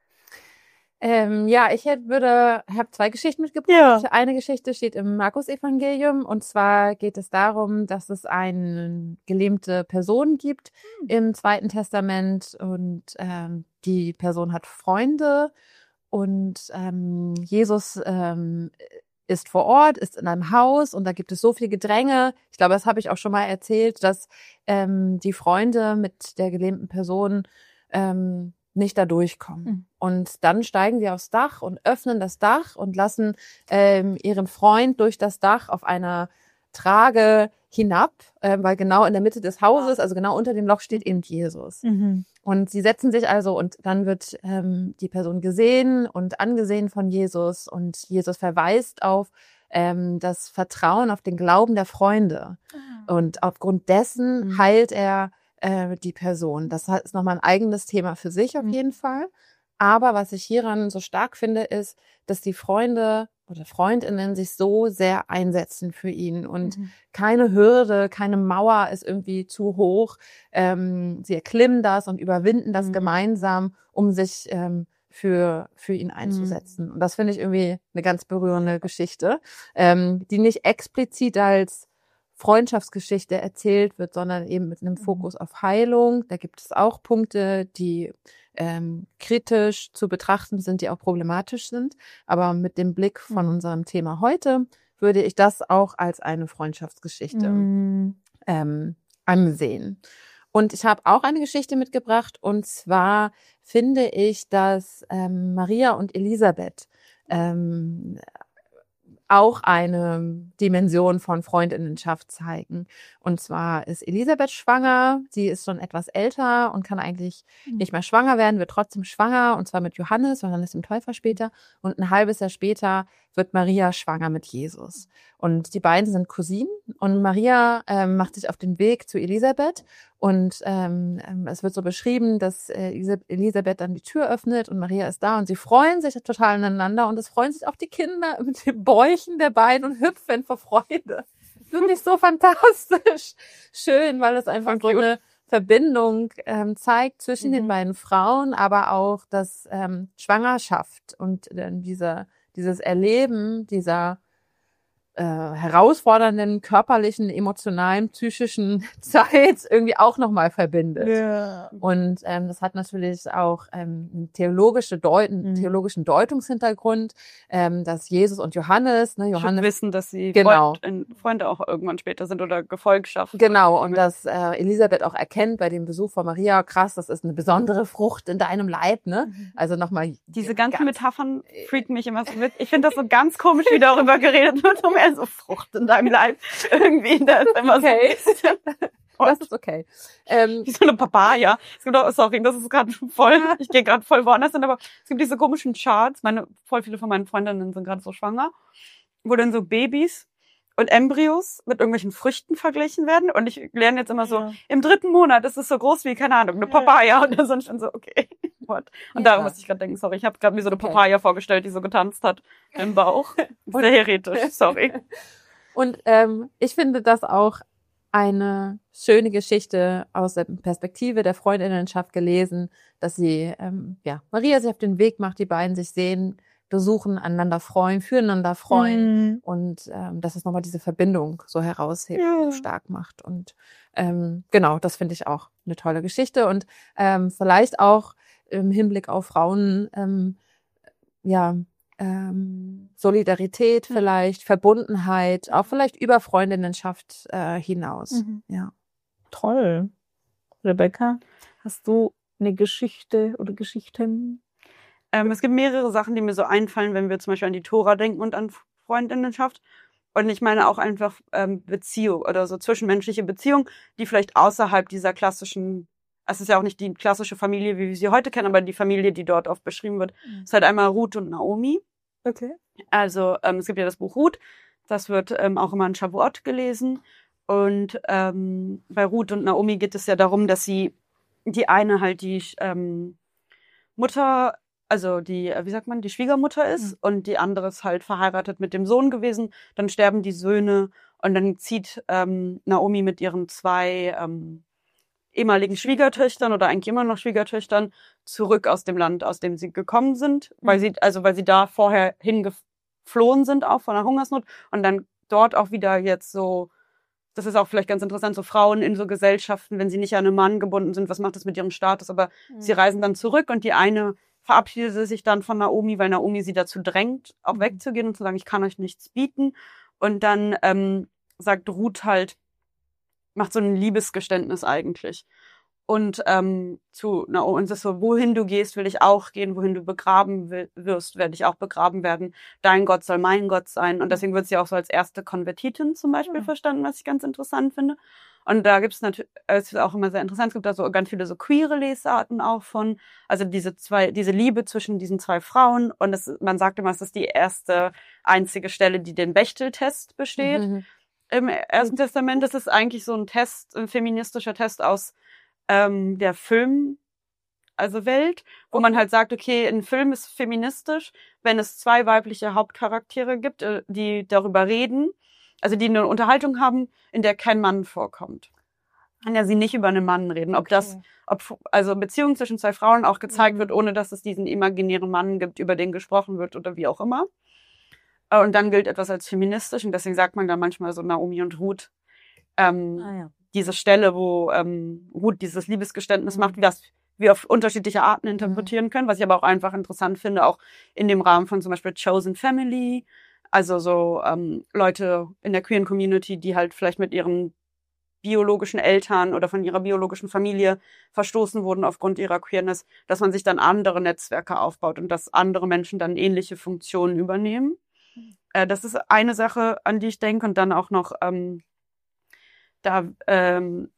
Ähm, ja, ich hätte, würde, habe zwei Geschichten mitgebracht. Ja. Eine Geschichte steht im Markus-Evangelium, und zwar geht es darum, dass es eine gelähmte Person gibt im Zweiten Testament, und ähm, die Person hat Freunde, und ähm, Jesus ähm, ist vor Ort, ist in einem Haus, und da gibt es so viel Gedränge. Ich glaube, das habe ich auch schon mal erzählt, dass ähm, die Freunde mit der gelähmten Person ähm, nicht da durchkommen. Mhm. Und dann steigen sie aufs Dach und öffnen das Dach und lassen ähm, ihren Freund durch das Dach auf einer Trage hinab, äh, weil genau in der Mitte des Hauses, also genau unter dem Loch steht eben Jesus. Mhm. Und sie setzen sich also und dann wird ähm, die Person gesehen und angesehen von Jesus und Jesus verweist auf ähm, das Vertrauen, auf den Glauben der Freunde. Ah. Und aufgrund dessen Mhm. heilt er äh, die Person. Das ist nochmal ein eigenes Thema für sich auf Mhm. jeden Fall. Aber was ich hieran so stark finde, ist, dass die Freunde oder Freundinnen sich so sehr einsetzen für ihn und Mhm. keine Hürde, keine Mauer ist irgendwie zu hoch. Ähm, sie erklimmen das und überwinden das Mhm. gemeinsam, um sich ähm, für für ihn einzusetzen. Und das finde ich irgendwie eine ganz berührende Geschichte, ähm, die nicht explizit als Freundschaftsgeschichte erzählt wird, sondern eben mit einem Fokus auf Heilung. Da gibt es auch Punkte, die ähm, kritisch zu betrachten sind, die auch problematisch sind. Aber mit dem Blick von Mhm. unserem Thema heute würde ich das auch als eine Freundschaftsgeschichte Mhm. ähm, ansehen. Und ich habe auch eine Geschichte mitgebracht, und zwar finde ich, dass ähm, Maria und Elisabeth ähm, auch eine Dimension von Freundinnenschaft zeigen. Und zwar ist Elisabeth schwanger, sie ist schon etwas älter und kann eigentlich nicht mehr schwanger werden, wird trotzdem schwanger, und zwar mit Johannes, Johannes dem Täufer später. Und ein halbes Jahr später wird Maria schwanger mit Jesus. Und die beiden sind Cousinen, und Maria ähm, macht sich auf den Weg zu Elisabeth, und ähm, es wird so beschrieben, dass äh, Elisabeth dann die Tür öffnet und Maria ist da und sie freuen sich total aneinander, und es freuen sich auch die Kinder mit den Bäuchen der beiden und hüpfen vor Freude. Finde ich so fantastisch schön, weil es einfach so eine Verbindung ähm, zeigt zwischen Mhm. den beiden Frauen, aber auch das ähm, Schwangerschaft und äh, diese, dieses Erleben dieser äh, herausfordernden körperlichen, emotionalen, psychischen Zeit irgendwie auch nochmal verbindet. Ja. Und ähm, das hat natürlich auch ähm, einen theologische Deuten, Mhm. theologischen Deutungshintergrund, ähm, dass Jesus und Johannes, ne, Schon Johannes wissen, dass sie Genau. Freund, Freunde auch irgendwann später sind oder Gefolgschaft. Genau, und dass äh, Elisabeth auch erkennt bei dem Besuch von Maria, krass, das ist eine besondere Frucht in deinem Leib, ne? Also nochmal Diese ganzen ganz- Metaphern freaken mich immer so mit. Ich finde das so ganz komisch, wie darüber geredet wird, um eher so Frucht in deinem Leib. Irgendwie, da ist immer Okay. so ein bisschen Das ist okay. Ähm, wie so eine Papaya. Es gibt auch, sorry, das ist gerade voll, ich gehe gerade voll woanders hin, aber es gibt diese komischen Charts. Meine, voll viele von meinen Freundinnen sind gerade so schwanger, wo dann so Babys und Embryos mit irgendwelchen Früchten verglichen werden. Und ich lerne jetzt immer so, Ja. im dritten Monat ist es so groß wie, keine Ahnung, eine Ja. Papaya. Und dann sind schon so, okay, what? Und Ja. darum musste ich gerade denken, sorry, ich habe gerade mir so eine Okay. Papaya vorgestellt, die so getanzt hat im Bauch. Sehr heretisch, sorry. Und ähm, ich finde das auch eine schöne Geschichte aus der Perspektive der Freundinnenschaft gelesen, dass sie, ähm, ja, Maria sich auf den Weg macht, die beiden sich sehen, besuchen, aneinander freuen, füreinander freuen, Mhm. und ähm, dass es nochmal diese Verbindung so heraushebt, Ja. so stark macht. Und ähm, genau, das finde ich auch eine tolle Geschichte, und ähm, vielleicht auch im Hinblick auf Frauen, ähm, ja, ähm, Solidarität vielleicht, Verbundenheit, auch vielleicht über Freundinnenschaft äh, hinaus. Mhm. Ja. Toll. Rebecca, hast du eine Geschichte oder Geschichten? Ähm, es gibt mehrere Sachen, die mir so einfallen, wenn wir zum Beispiel an die Tora denken und an Freundinnenschaft. Und ich meine auch einfach ähm, Beziehung oder so zwischenmenschliche Beziehung, die vielleicht außerhalb dieser klassischen, es ist ja auch nicht die klassische Familie, wie wir sie heute kennen, aber die Familie, die dort oft beschrieben wird, Mhm. ist halt einmal Ruth und Naomi. Okay. Also ähm, es gibt ja das Buch Ruth, das wird ähm, auch immer in Shavuot gelesen. Und ähm, bei Ruth und Naomi geht es ja darum, dass sie die eine halt die ähm, Mutter, also die, äh, wie sagt man, die Schwiegermutter ist, Mhm. und die andere ist halt verheiratet mit dem Sohn gewesen. Dann sterben die Söhne und dann zieht ähm, Naomi mit ihren zwei ähm, ehemaligen Schwiegertöchtern oder eigentlich immer noch Schwiegertöchtern zurück aus dem Land, aus dem sie gekommen sind, weil Mhm. sie, also weil sie da vorher hingeflohen sind, auch von der Hungersnot, und dann dort auch wieder jetzt so, das ist auch vielleicht ganz interessant, so Frauen in so Gesellschaften, wenn sie nicht an einen Mann gebunden sind, was macht das mit ihrem Status? Aber Mhm. sie reisen dann zurück, und die eine verabschiedet sich dann von Naomi, weil Naomi sie dazu drängt, auch Mhm. wegzugehen und zu sagen, ich kann euch nichts bieten. Und dann ähm, sagt Ruth halt, macht so ein Liebesgeständnis eigentlich. Und ähm, zu Naomi, und es ist so, wohin du gehst, will ich auch gehen, wohin du begraben will, wirst, werde ich auch begraben werden. Dein Gott soll mein Gott sein. Und deswegen wird sie auch so als erste Konvertitin zum Beispiel Mhm. verstanden, was ich ganz interessant finde. Und da gibt es natürlich, es ist auch immer sehr interessant, es gibt da so ganz viele so queere Lesarten auch von, also diese zwei, diese Liebe zwischen diesen zwei Frauen. Und es, man sagt immer, es ist die erste, einzige Stelle, die den Bechtel-Test besteht. Mhm. Im Ersten Testament ist es eigentlich so ein Test, ein feministischer Test aus ähm, der Film, also Welt, wo Okay. man halt sagt, okay, ein Film ist feministisch, wenn es zwei weibliche Hauptcharaktere gibt, äh, die darüber reden, also die eine Unterhaltung haben, in der kein Mann vorkommt. In der sie nicht über einen Mann reden. Ob das, Okay. ob also Beziehung zwischen zwei Frauen auch gezeigt Mhm. wird, ohne dass es diesen imaginären Mann gibt, über den gesprochen wird oder wie auch immer. Äh, Und dann gilt etwas als feministisch und deswegen sagt man dann manchmal so Naomi und Ruth. Ähm, Ah ja. diese Stelle, wo ähm, Ruth dieses Liebesgeständnis Mhm. macht, wie das wir auf unterschiedliche Arten interpretieren können, was ich aber auch einfach interessant finde, auch in dem Rahmen von zum Beispiel Chosen Family, also so ähm, Leute in der queeren Community, die halt vielleicht mit ihren biologischen Eltern oder von ihrer biologischen Familie verstoßen wurden aufgrund ihrer Queerness, dass man sich dann andere Netzwerke aufbaut und dass andere Menschen dann ähnliche Funktionen übernehmen. Äh, das ist eine Sache, an die ich denke und dann auch noch ähm, da ähm,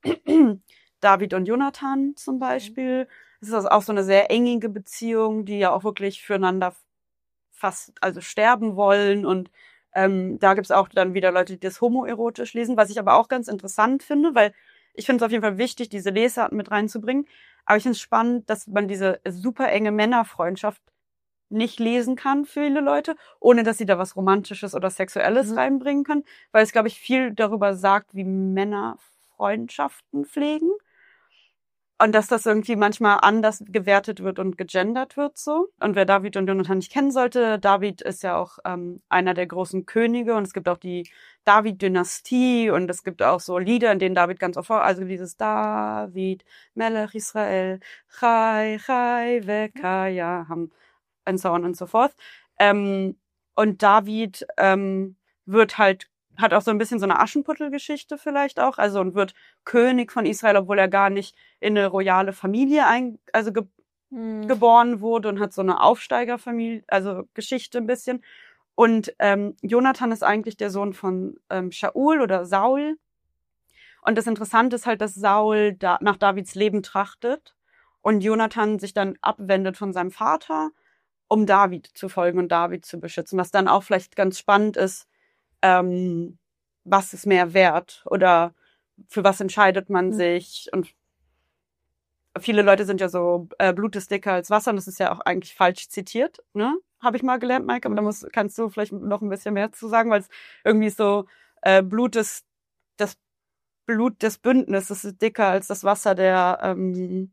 David und Jonathan zum Beispiel. Das ist also auch so eine sehr engige Beziehung, die ja auch wirklich füreinander fast, also sterben wollen. Und ähm, da gibt's auch dann wieder Leute, die das homoerotisch lesen, was ich aber auch ganz interessant finde, weil ich finde es auf jeden Fall wichtig, diese Lesarten mit reinzubringen. Aber ich finde es spannend, dass man diese super enge Männerfreundschaft nicht lesen kann für viele Leute, ohne dass sie da was Romantisches oder Sexuelles Mhm. reinbringen kann, weil es, glaube ich, viel darüber sagt, wie Männer Freundschaften pflegen und dass das irgendwie manchmal anders gewertet wird und gegendert wird so. Und wer David und Jonathan nicht kennen sollte, David ist ja auch ähm, einer der großen Könige und es gibt auch die David-Dynastie und es gibt auch so Lieder, in denen David ganz oft vor, also dieses David, Melech Israel, Chai, Chai, Vekaya, haben and so on and so forth. Ähm, und David ähm, wird halt, hat auch so ein bisschen so eine Aschenputtel-Geschichte vielleicht auch, also und wird König von Israel, obwohl er gar nicht in eine royale Familie ein, also ge Mhm. geboren wurde und hat so eine Aufsteigerfamilie, also Geschichte ein bisschen. Und ähm, Jonathan ist eigentlich der Sohn von ähm, Shaul oder Saul. Und das Interessante ist halt, dass Saul da, nach Davids Leben trachtet und Jonathan sich dann abwendet von seinem Vater, um David zu folgen und David zu beschützen. Was dann auch vielleicht ganz spannend ist, ähm, was ist mehr wert oder für was entscheidet man Mhm. sich? Und viele Leute sind ja so, äh, Blut ist dicker als Wasser und das ist ja auch eigentlich falsch zitiert, ne? Habe ich mal gelernt, Maike, aber da musst, kannst du vielleicht noch ein bisschen mehr zu sagen, weil es irgendwie so, äh, Blut ist, das Blut des Bündnisses ist dicker als das Wasser der, ähm,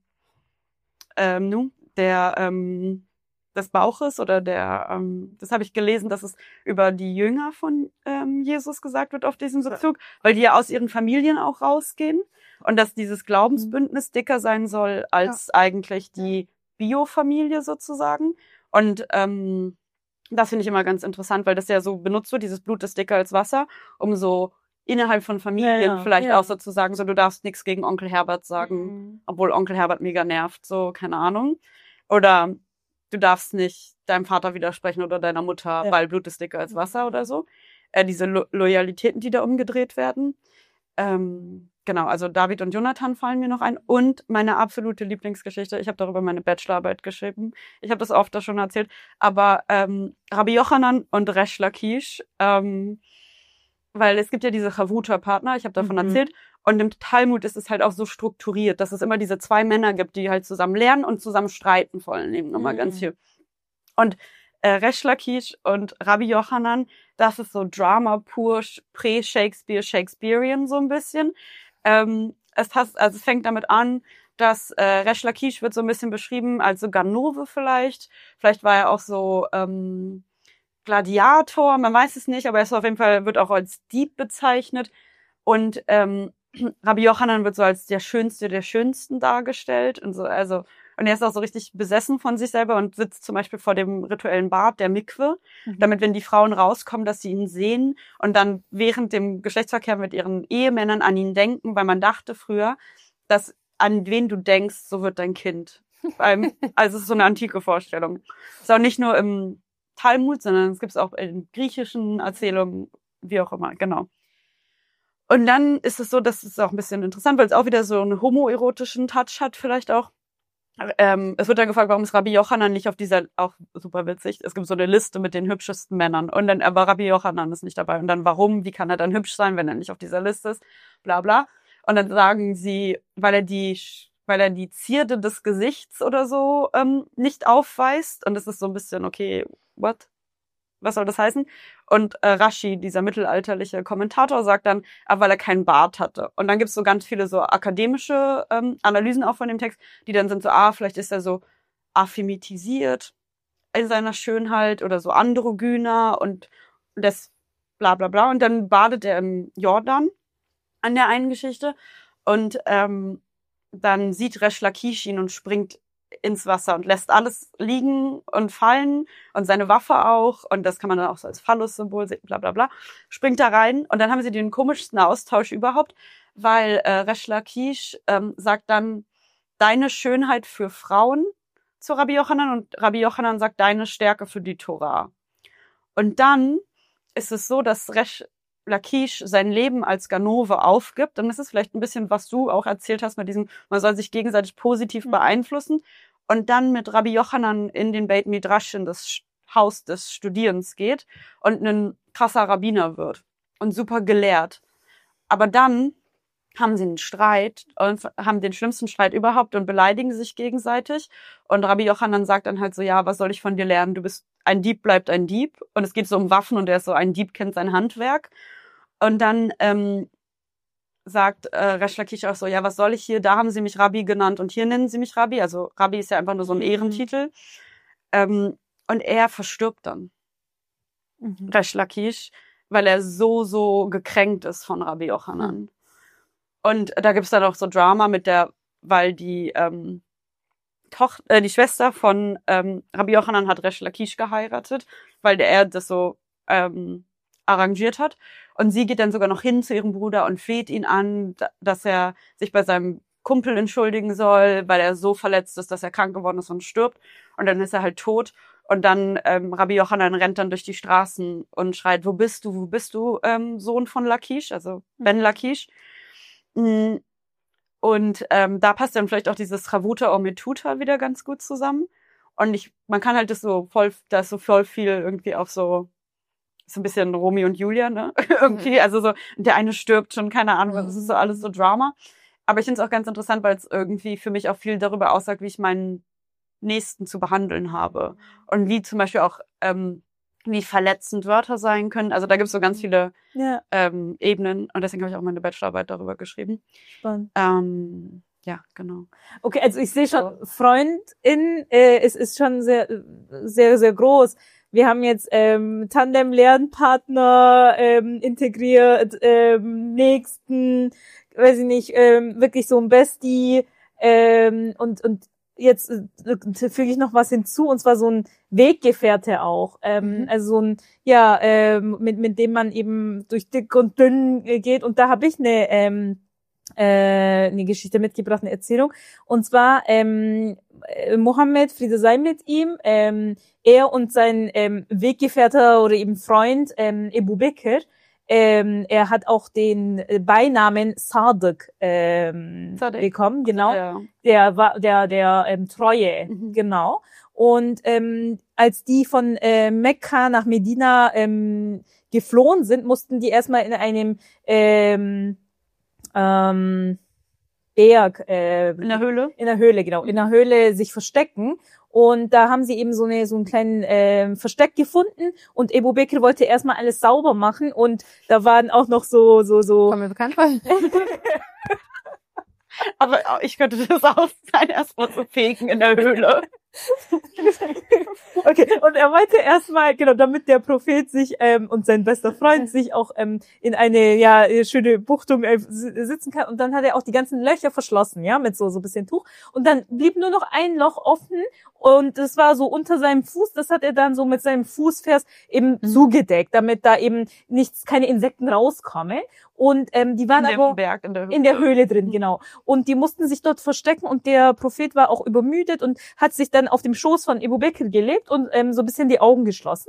ähm, nu, der, ähm, des Bauches oder der, ähm, das habe ich gelesen, dass es über die Jünger von ähm, Jesus gesagt wird auf diesem Bezug, weil die ja aus ihren Familien auch rausgehen und dass dieses Glaubensbündnis dicker sein soll als eigentlich die Biofamilie sozusagen. Und ähm, das finde ich immer ganz interessant, weil das ja so benutzt wird, dieses Blut ist dicker als Wasser, um so innerhalb von Familien Ja, ja, vielleicht ja. auch sozusagen so, du darfst nichts gegen Onkel Herbert sagen, Mhm. obwohl Onkel Herbert mega nervt, so, keine Ahnung. Oder du darfst nicht deinem Vater widersprechen oder deiner Mutter, Ja. weil Blut ist dicker als Wasser oder so. Äh, diese Lo Loyalitäten, die da umgedreht werden. Ähm, genau, also David und Jonathan fallen mir noch ein. Und meine absolute Lieblingsgeschichte, ich habe darüber meine Bachelorarbeit geschrieben. Ich habe das oft da schon erzählt. Aber ähm, Rabbi Yochanan und Resh Lakish, ähm, weil es gibt ja diese Chavuta-Partner, ich habe davon Mhm. erzählt. Und im Talmud ist es halt auch so strukturiert, dass es immer diese zwei Männer gibt, die halt zusammen lernen und zusammen streiten, vor allem eben nochmal Mhm. ganz viel. Und äh, Resh Lakish und Rabbi Yochanan, das ist so Drama pur, Prä-Shakespeare, Shakespearean so ein bisschen. Ähm, es, has, also es fängt damit an, dass äh, Resh Lakish wird so ein bisschen beschrieben als so Ganove vielleicht. Vielleicht war er auch so ähm, Gladiator, man weiß es nicht, aber er ist auf jeden Fall, wird auch als Dieb bezeichnet. Und ähm, Rabbi Yochanan wird so als der Schönste der Schönsten dargestellt und so, also, und er ist auch so richtig besessen von sich selber und sitzt zum Beispiel vor dem rituellen Bad, der Mikwe, Mhm. damit, wenn die Frauen rauskommen, dass sie ihn sehen und dann während dem Geschlechtsverkehr mit ihren Ehemännern an ihn denken, weil man dachte früher, dass an wen du denkst, so wird dein Kind. Beim, also es ist so eine antike Vorstellung. Ist auch nicht nur im Talmud, sondern es gibt es auch in griechischen Erzählungen, wie auch immer, genau. Und dann ist es so, das ist auch ein bisschen interessant, weil es auch wieder so einen homoerotischen Touch hat vielleicht auch. Ähm, es wird dann gefragt, warum ist Rabbi Yochanan nicht auf dieser, auch super witzig, es gibt so eine Liste mit den hübschesten Männern und dann, aber Rabbi Yochanan ist nicht dabei und dann warum, wie kann er dann hübsch sein, wenn er nicht auf dieser Liste ist, bla bla. Und dann sagen sie, weil er die, weil er die Zierde des Gesichts oder so ähm, nicht aufweist und es ist so ein bisschen, okay, what? Was soll das heißen? Und äh, Rashi, dieser mittelalterliche Kommentator, sagt dann, ah, weil er keinen Bart hatte. Und dann gibt's so ganz viele so akademische ähm, Analysen auch von dem Text, die dann sind so, ah, vielleicht ist er so affemitisiert in seiner Schönheit oder so androgyner und das bla bla bla. Und dann badet er im Jordan an der einen Geschichte und ähm, dann sieht Resh Lakish ihn und springt ins Wasser und lässt alles liegen und fallen und seine Waffe auch und das kann man dann auch so als Phallus-Symbol sehen, bla bla bla, springt da rein und dann haben sie den komischsten Austausch überhaupt, weil äh, Resh Lakish ähm, sagt dann, deine Schönheit für Frauen zu Rabbi Yochanan und Rabbi Yochanan sagt, deine Stärke für die Tora. Und dann ist es so, dass Resh Lakish sein Leben als Ganove aufgibt. Und das ist vielleicht ein bisschen, was du auch erzählt hast mit diesem, man soll sich gegenseitig positiv beeinflussen. Und dann mit Rabbi Yochanan in den Beit Midrash, in das Haus des Studierens geht und ein krasser Rabbiner wird und super gelehrt. Aber dann haben sie einen Streit und haben den schlimmsten Streit überhaupt und beleidigen sich gegenseitig. Und Rabbi Yochanan sagt dann halt so, ja, was soll ich von dir lernen? Du bist, ein Dieb bleibt ein Dieb. Und es geht so um Waffen und er ist so, ein Dieb kennt sein Handwerk. Und dann ähm, sagt äh, Resh Lakish auch so, ja, was soll ich hier? Da haben sie mich Rabbi genannt und hier nennen sie mich Rabbi. Also Rabbi ist ja einfach nur so ein Ehrentitel. Ähm, und er verstirbt dann. Mhm. Resh Lakish, weil er so, so gekränkt ist von Rabbi Yochanan. Mhm. Und da gibt's dann auch so Drama mit der, weil die ähm, Toch äh, die Schwester von ähm, Rabbi Yochanan hat Resh Lakish geheiratet, weil der er das so ähm, arrangiert hat. Und sie geht dann sogar noch hin zu ihrem Bruder und fleht ihn an, dass er sich bei seinem Kumpel entschuldigen soll, weil er so verletzt ist, dass er krank geworden ist und stirbt. Und dann ist er halt tot. Und dann ähm, Rabbi Yochanan rennt dann durch die Straßen und schreit, wo bist du, wo bist du, ähm, Sohn von Lakish, also Ben Lakish. Und ähm, da passt dann vielleicht auch dieses Chavuta or Metuta wieder ganz gut zusammen. Und ich, man kann halt das so voll, da ist so voll viel irgendwie auch so, so ein bisschen Romeo und Julia, ne? irgendwie, also so, der eine stirbt schon, keine Ahnung, das ist so alles so Drama. Aber ich finde es auch ganz interessant, weil es irgendwie für mich auch viel darüber aussagt, wie ich meinen Nächsten zu behandeln habe. Und wie zum Beispiel auch, ähm, wie verletzend Wörter sein können. Also da gibt es so ganz viele ja. ähm, Ebenen und deswegen habe ich auch meine Bachelorarbeit darüber geschrieben. Spannend. Ähm, ja, genau. Okay, also ich sehe schon, so. Freundin, äh, es ist schon sehr, sehr, sehr groß. Wir haben jetzt ähm, Tandem-Lernpartner ähm, integriert, ähm, Nächsten, weiß ich nicht, ähm, wirklich so ein Bestie ähm, und und jetzt äh, füge ich noch was hinzu, und zwar so ein Weggefährte auch. Ähm, mhm. Also so ein, ja, ähm, mit mit dem man eben durch dick und dünn geht. Und da habe ich eine ähm, äh, eine Geschichte mitgebracht, eine Erzählung. Und zwar ähm, Mohammed, Friede sei mit ihm, ähm, er und sein ähm, Weggefährte oder eben Freund ähm, Ebu Bekr, Ähm, er hat auch den Beinamen Sadiq ähm, bekommen, genau. Ja. Der war der der ähm, Treue, mhm. genau. Und ähm, als die von äh, Mekka nach Medina ähm, geflohen sind, mussten die erstmal in einem ähm, ähm, Berg äh, in der Höhle, in der Höhle, genau, in der Höhle sich verstecken. Und da haben sie eben so eine so einen kleinen äh, Versteck gefunden und Ebu Bekr wollte erstmal alles sauber machen und da waren auch noch so so so. Kommt mir bekannt vor. Aber ich könnte das auch sein, erstmal so fegen in der Höhle. Okay, und er wollte erstmal, genau, damit der Prophet sich ähm, und sein bester Freund sich auch ähm, in eine ja schöne Buchtung äh, sitzen kann. Und dann hat er auch die ganzen Löcher verschlossen, ja, mit so so ein bisschen Tuch. Und dann blieb nur noch ein Loch offen und das war so unter seinem Fuß. Das hat er dann so mit seinem Fußfers eben Mhm. zugedeckt, damit da eben nichts, keine Insekten rauskommen. Und ähm, die waren in aber dem Berg, in der Höhle. in der Höhle drin, genau. Und die mussten sich dort verstecken und der Prophet war auch übermüdet und hat sich dann auf dem Schoß von Ebu Bekr gelegt und ähm, so ein bisschen die Augen geschlossen.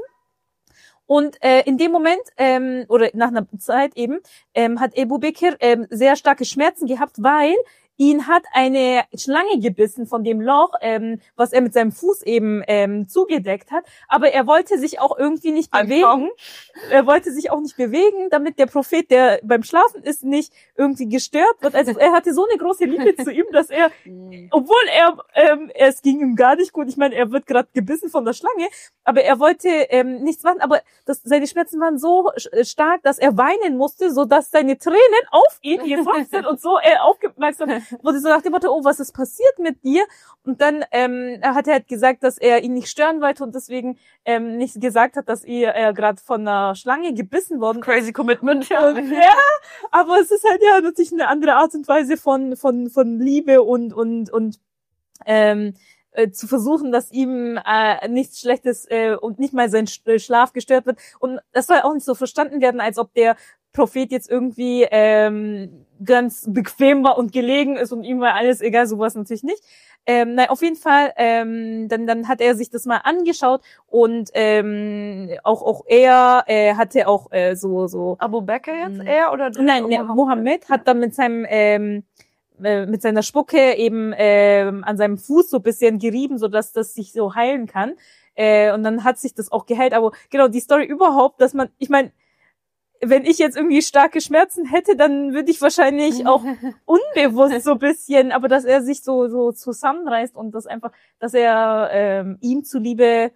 Und äh, in dem Moment, ähm, oder nach einer Zeit eben, ähm, hat Ebu Bekr ähm, sehr starke Schmerzen gehabt, weil ihn hat eine Schlange gebissen von dem Loch, ähm, was er mit seinem Fuß eben ähm, zugedeckt hat. Aber er wollte sich auch irgendwie nicht bewegen. Er wollte sich auch nicht bewegen, damit der Prophet, der beim Schlafen ist, nicht irgendwie gestört wird. Also er hatte so eine große Liebe zu ihm, dass er, obwohl er, ähm, es ging ihm gar nicht gut. Ich meine, er wird gerade gebissen von der Schlange, aber er wollte ähm, nichts machen. Aber das, seine Schmerzen waren so stark, dass er weinen musste, so dass seine Tränen auf ihn gefolgt sind und so er aufmerksam wurde, so nach dem Motto, oh, was ist passiert mit dir? Und dann ähm, hat er halt gesagt, dass er ihn nicht stören wollte und deswegen ähm, nicht gesagt hat, dass er, er gerade von einer Schlange gebissen worden ist. Crazy Commitment, ja. Und, ja, aber es ist halt ja natürlich eine andere Art und Weise von von von Liebe und und und ähm, äh, zu versuchen, dass ihm äh, nichts Schlechtes äh, und nicht mal sein Sch- Schlaf gestört wird. Und das soll auch nicht so verstanden werden, als ob der Prophet jetzt irgendwie ähm, ganz bequem war und gelegen ist und ihm war alles egal, sowas natürlich nicht. Ähm, nein, auf jeden Fall, ähm, dann, dann hat er sich das mal angeschaut und ähm, auch auch er äh, hatte auch äh, so so Abu Bakr jetzt Mhm. er oder Nein, ne, Mohammed hat dann mit seinem ähm, äh, mit seiner Spucke eben ähm, an seinem Fuß so ein bisschen gerieben, so dass das sich so heilen kann. Äh, und dann hat sich das auch geheilt. Aber genau die Story überhaupt, dass man, ich meine, wenn ich jetzt irgendwie starke Schmerzen hätte, dann würde ich wahrscheinlich auch unbewusst so ein bisschen, aber dass er sich so so zusammenreißt und das einfach, dass er ähm, ihm zuliebe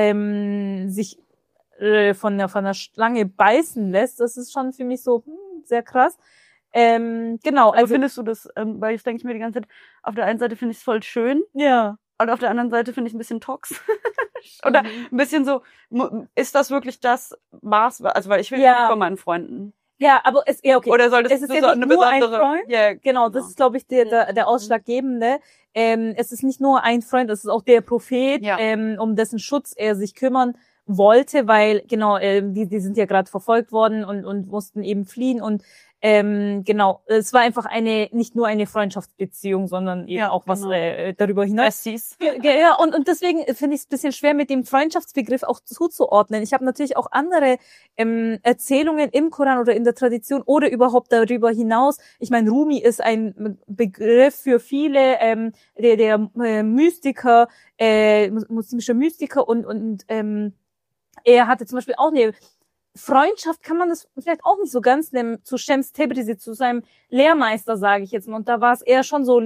ähm, sich äh, von der von der Schlange beißen lässt, das ist schon für mich so hm, sehr krass. Ähm, genau, Also also findest du das, ähm, weil ich denke ich mir die ganze Zeit, auf der einen Seite finde ich es voll schön ja. und auf der anderen Seite finde ich ein bisschen toxisch. Oder ein bisschen so, mu- ist das wirklich das Maß? Also weil ich will Ja. nicht von meinen Freunden. Ja, aber es ja okay. Oder solltest Es ist du ja so nicht eine nur ein besondere? Freund. Ja, Genau, das ist, glaube ich, der, der, der Ausschlaggebende. Ähm, es ist nicht nur ein Freund, es ist auch der Prophet, Ja. ähm, um dessen Schutz er sich kümmern wollte, weil, genau, ähm, die, die sind ja gerade verfolgt worden und, und mussten eben fliehen und ähm, genau, es war einfach eine, nicht nur eine Freundschaftsbeziehung, sondern eben Ja, auch was genau. äh, darüber hinaus. Besties. Ja, ja, und, und deswegen finde ich es ein bisschen schwer, mit dem Freundschaftsbegriff auch zuzuordnen. Ich habe natürlich auch andere ähm, Erzählungen im Koran oder in der Tradition oder überhaupt darüber hinaus. Ich meine, Rumi ist ein Begriff für viele ähm, der, der äh, Mystiker, äh, muslimische Mystiker und, und ähm, er hatte zum Beispiel auch eine Freundschaft, kann man das vielleicht auch nicht so ganz nennen, zu Shams Tabrizi, zu seinem Lehrmeister, sage ich jetzt mal. Und da war es eher schon so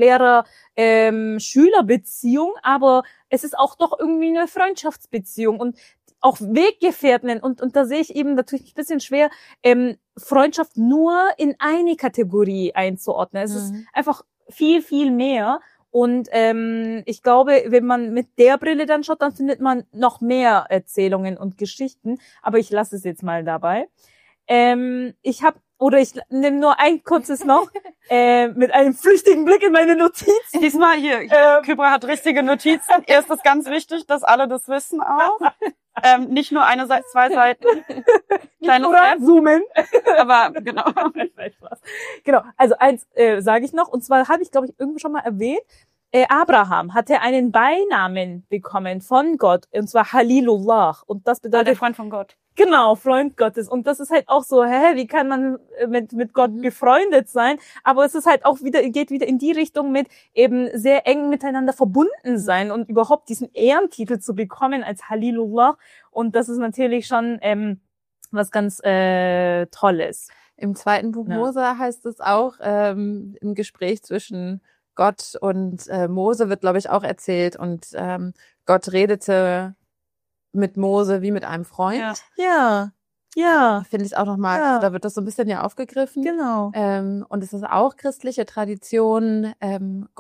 Lehrer-Schüler-Beziehung, aber es ist auch doch irgendwie eine Freundschaftsbeziehung und auch Weggefährten. Und, und da sehe ich eben natürlich ein bisschen schwer, ähm, Freundschaft nur in eine Kategorie einzuordnen. Es ist Mhm. einfach viel, viel mehr. Und ähm, ich glaube, wenn man mit der Brille dann schaut, dann findet man noch mehr Erzählungen und Geschichten. Aber ich lasse es jetzt mal dabei. Ähm, ich habe, oder ich nehme nur ein kurzes noch, äh, mit einem flüchtigen Blick in meine Notiz. Diesmal hier, Ähm, Kybra hat richtige Notizen. Ihr ist das ganz wichtig, dass alle das wissen auch. ähm, nicht nur eine Seite, zwei Seiten. Kleines Oder App, zoomen. aber genau. Nein, Spaß. Genau, also eins äh, sage ich noch, und zwar habe ich, glaube ich, irgendwo schon mal erwähnt, äh, Abraham hatte einen Beinamen bekommen von Gott, und zwar Halilullah. Und das Ah, der bedeutet, Freund von Gott. genau, Freund Gottes. Und das ist halt auch so, hä, wie kann man äh, mit mit Gott Mhm. befreundet sein? Aber es ist halt auch wieder, geht wieder in die Richtung mit eben sehr eng miteinander verbunden sein und überhaupt diesen Ehrentitel zu bekommen als Halilullah. Und das ist natürlich schon ähm, was ganz äh, Tolles. Im zweiten Buch Ja. Mose heißt es auch, ähm, im Gespräch zwischen Gott und äh, Mose wird, glaube ich, auch erzählt. Und ähm, Gott redete mit Mose wie mit einem Freund. Ja. Ja, ja, Finde ich auch nochmal, Ja. da wird das so ein bisschen ja aufgegriffen. genau. Ähm, und es ist auch christliche Tradition, ähm, Gott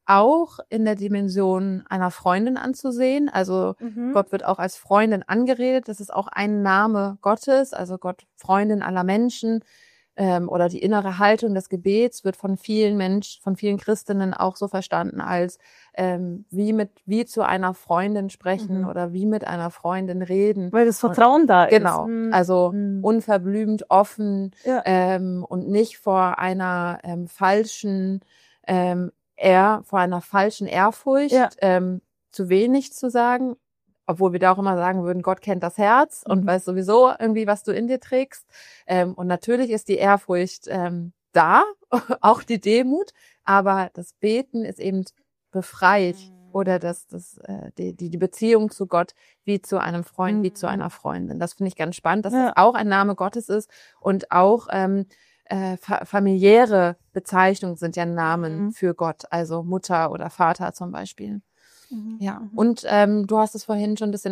auch in der Dimension einer Freundin anzusehen. Also Mhm. Gott wird auch als Freundin angeredet. Das ist auch ein Name Gottes, also Gott, Freundin aller Menschen. Ähm, oder die innere Haltung des Gebets wird von vielen Menschen, von vielen Christinnen auch so verstanden als ähm, wie mit wie zu einer Freundin sprechen Mhm. oder wie mit einer Freundin reden. Weil das Vertrauen da ist. Genau, Mhm. also Mhm. unverblümt, offen Ja. ähm, und nicht vor einer ähm, falschen, ähm, eher vor einer falschen Ehrfurcht, Ja. ähm, zu wenig zu sagen, obwohl wir da auch immer sagen würden, Gott kennt das Herz und Mhm. weiß sowieso irgendwie, was du in dir trägst. Ähm, und natürlich ist die Ehrfurcht ähm, da, auch die Demut, aber das Beten ist eben befreit oder das, das, äh, die, die die Beziehung zu Gott wie zu einem Freund, wie zu Mhm. einer Freundin. Das finde ich ganz spannend, dass Ja. das auch ein Name Gottes ist und auch ähm, äh, fa- familiäre Bezeichnungen sind ja Namen Mhm. für Gott, also Mutter oder Vater zum Beispiel. Mhm. Ja, Mhm. und ähm, du hast es vorhin schon ein bisschen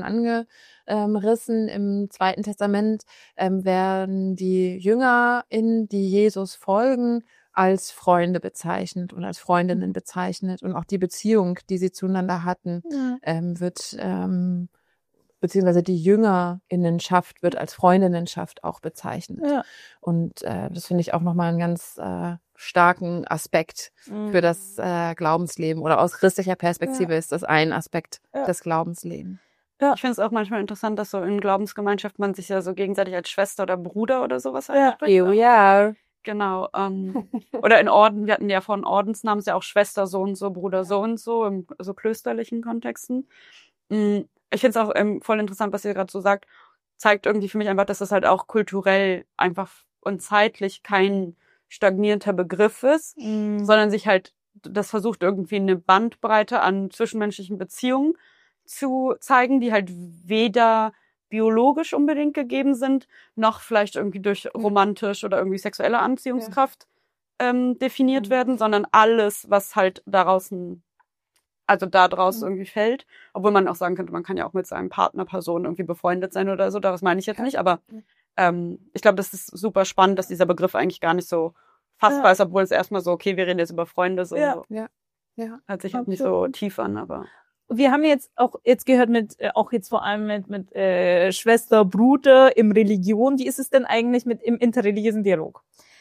angerissen. Im Zweiten Testament ähm, werden die JüngerInnen, die Jesus folgen, als Freunde bezeichnet und als Freundinnen bezeichnet. Und auch die Beziehung, die sie zueinander hatten, Ja. ähm, wird, ähm, beziehungsweise die JüngerInnenschaft wird als Freundinnenschaft auch bezeichnet. Ja. Und äh, das finde ich auch nochmal einen ganz äh, starken Aspekt Mhm. für das äh, Glaubensleben. Oder aus christlicher Perspektive Ja. ist das ein Aspekt Ja. des Glaubenslebens. Ja. Ich finde es auch manchmal interessant, dass so in Glaubensgemeinschaft man sich ja so gegenseitig als Schwester oder Bruder oder sowas Ja. anspricht. Here we are. Genau. Ähm, oder in Orden, wir hatten ja von Ordensnamen ja auch Schwester so und so, Bruder so und so, im so klösterlichen Kontexten. Mm, Ich finde es auch ähm, voll interessant, was ihr gerade so sagt. Zeigt irgendwie für mich einfach, dass das halt auch kulturell einfach und zeitlich kein stagnierender Begriff ist, Mhm. sondern sich halt, das versucht irgendwie eine Bandbreite an zwischenmenschlichen Beziehungen zu zeigen, die halt weder biologisch unbedingt gegeben sind, noch vielleicht irgendwie durch romantisch oder irgendwie sexuelle Anziehungskraft ähm, definiert Mhm. werden, sondern alles, was halt daraus ein, also da draus Mhm. irgendwie fällt. Obwohl man auch sagen könnte, man kann ja auch mit seinem Partner, Person irgendwie befreundet sein oder so, das meine ich jetzt Ja. nicht, aber Mhm. ähm, ich glaube, das ist super spannend, dass dieser Begriff eigentlich gar nicht so fassbar Ja. ist, obwohl es erstmal so, okay, wir reden jetzt über Freunde, so, Ja. so. Ja. Ja. Hört sich halt nicht so Absolut. tief an, aber Wir haben jetzt auch jetzt gehört mit äh, auch jetzt vor allem mit mit äh, Schwester, Bruder im Religion. Wie ist es denn eigentlich mit im interreligiösen Dialog?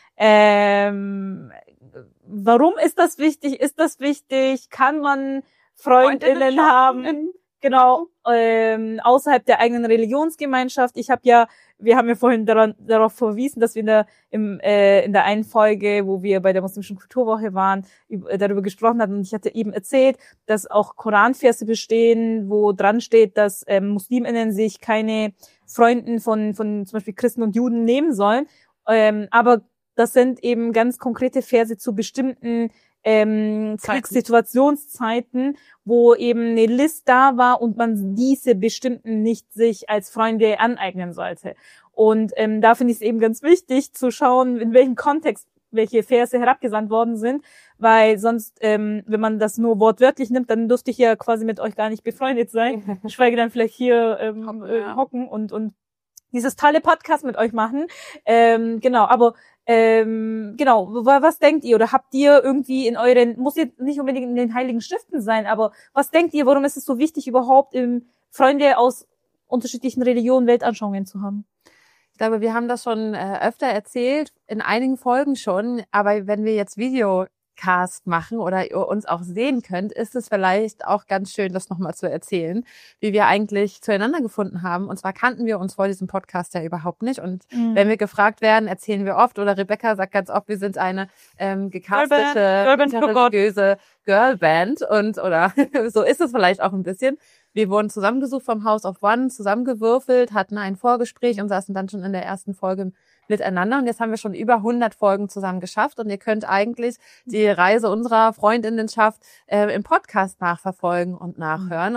Ähm, warum ist das wichtig? Ist das wichtig? Kann man Freundinnen haben? in, Genau, ähm, außerhalb der eigenen Religionsgemeinschaft. Ich habe ja, wir haben ja vorhin daran, darauf verwiesen, dass wir in der, im, äh, in der einen Folge, wo wir bei der muslimischen Kulturwoche waren, über, darüber gesprochen hatten. Und ich hatte eben erzählt, dass auch Koranverse bestehen, wo dran steht, dass ähm, MuslimInnen sich keine Freunden von, von zum Beispiel Christen und Juden nehmen sollen. Ähm, aber das sind eben ganz konkrete Verse zu bestimmten ähm, Zeiten. Kriegssituationszeiten, wo eben eine List da war und man diese bestimmten nicht sich als Freunde aneignen sollte. Und ähm, da finde ich es eben ganz wichtig zu schauen, in welchem Kontext welche Verse herabgesandt worden sind, weil sonst, ähm, wenn man das nur wortwörtlich nimmt, dann dürfte ich ja quasi mit euch gar nicht befreundet sein, geschweige dann vielleicht hier ähm, Hocken, äh, ja. hocken und und dieses tolle Podcast mit euch machen. Ähm, genau, aber ähm, genau, wa- was denkt ihr oder habt ihr irgendwie in euren, muss jetzt nicht unbedingt in den Heiligen Schriften sein, aber was denkt ihr, warum ist es so wichtig, überhaupt ähm, Freunde aus unterschiedlichen Religionen, Weltanschauungen zu haben? Ich glaube, wir haben das schon äh, öfter erzählt, in einigen Folgen schon, aber wenn wir jetzt Videocast machen oder ihr uns auch sehen könnt, ist es vielleicht auch ganz schön, das nochmal zu erzählen, wie wir eigentlich zueinander gefunden haben. Und zwar kannten wir uns vor diesem Podcast ja überhaupt nicht. Und Mhm. wenn wir gefragt werden, erzählen wir oft, oder Rebecca sagt ganz oft, wir sind eine ähm, gecastete, Girlband für Gott. interreligiöse Girlband. Und oder so ist es vielleicht auch ein bisschen. Wir wurden zusammengesucht vom House of One, zusammengewürfelt, hatten ein Vorgespräch und saßen dann schon in der ersten Folge miteinander. Und jetzt haben wir schon über hundert Folgen zusammen geschafft. Und ihr könnt eigentlich die Reise unserer Freundinnenschaft äh, im Podcast nachverfolgen und nachhören. Und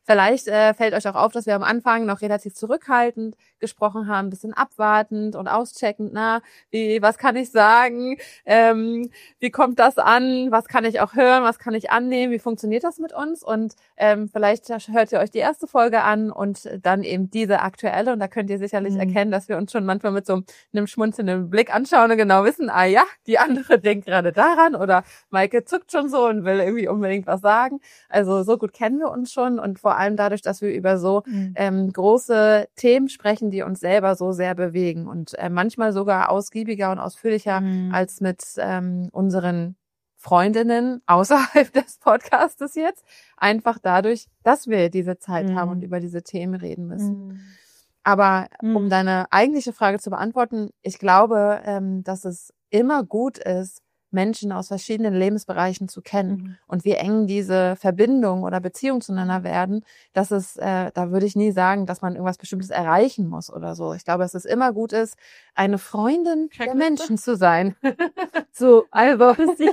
Vielleicht äh, fällt euch auch auf, dass wir am Anfang noch relativ zurückhaltend gesprochen haben, ein bisschen abwartend und auscheckend, na, wie, was kann ich sagen, ähm, wie kommt das an, was kann ich auch hören, was kann ich annehmen, wie funktioniert das mit uns? Und ähm, vielleicht hört ihr euch die erste Folge an und dann eben diese aktuelle und da könnt ihr sicherlich mhm. erkennen, dass wir uns schon manchmal mit so einem schmunzelnden Blick anschauen und genau wissen, ah ja, die andere denkt gerade daran oder Maike zuckt schon so und will irgendwie unbedingt was sagen. Also so gut kennen wir uns schon und vor allem dadurch, dass wir über so mhm. ähm, große Themen sprechen, die uns selber so sehr bewegen und äh, manchmal sogar ausgiebiger und ausführlicher mhm. als mit ähm, unseren Freundinnen außerhalb des Podcastes jetzt. Einfach dadurch, dass wir diese Zeit mhm. haben und über diese Themen reden müssen. Mhm. Aber mhm. um deine eigentliche Frage zu beantworten, ich glaube, ähm, dass es immer gut ist, Menschen aus verschiedenen Lebensbereichen zu kennen mhm. und wie eng diese Verbindung oder Beziehung zueinander werden, dass es, äh, da würde ich nie sagen, dass man irgendwas Bestimmtes erreichen muss oder so. Ich glaube, dass es immer gut ist, eine Freundin Check der Menschen zu sein. So, also,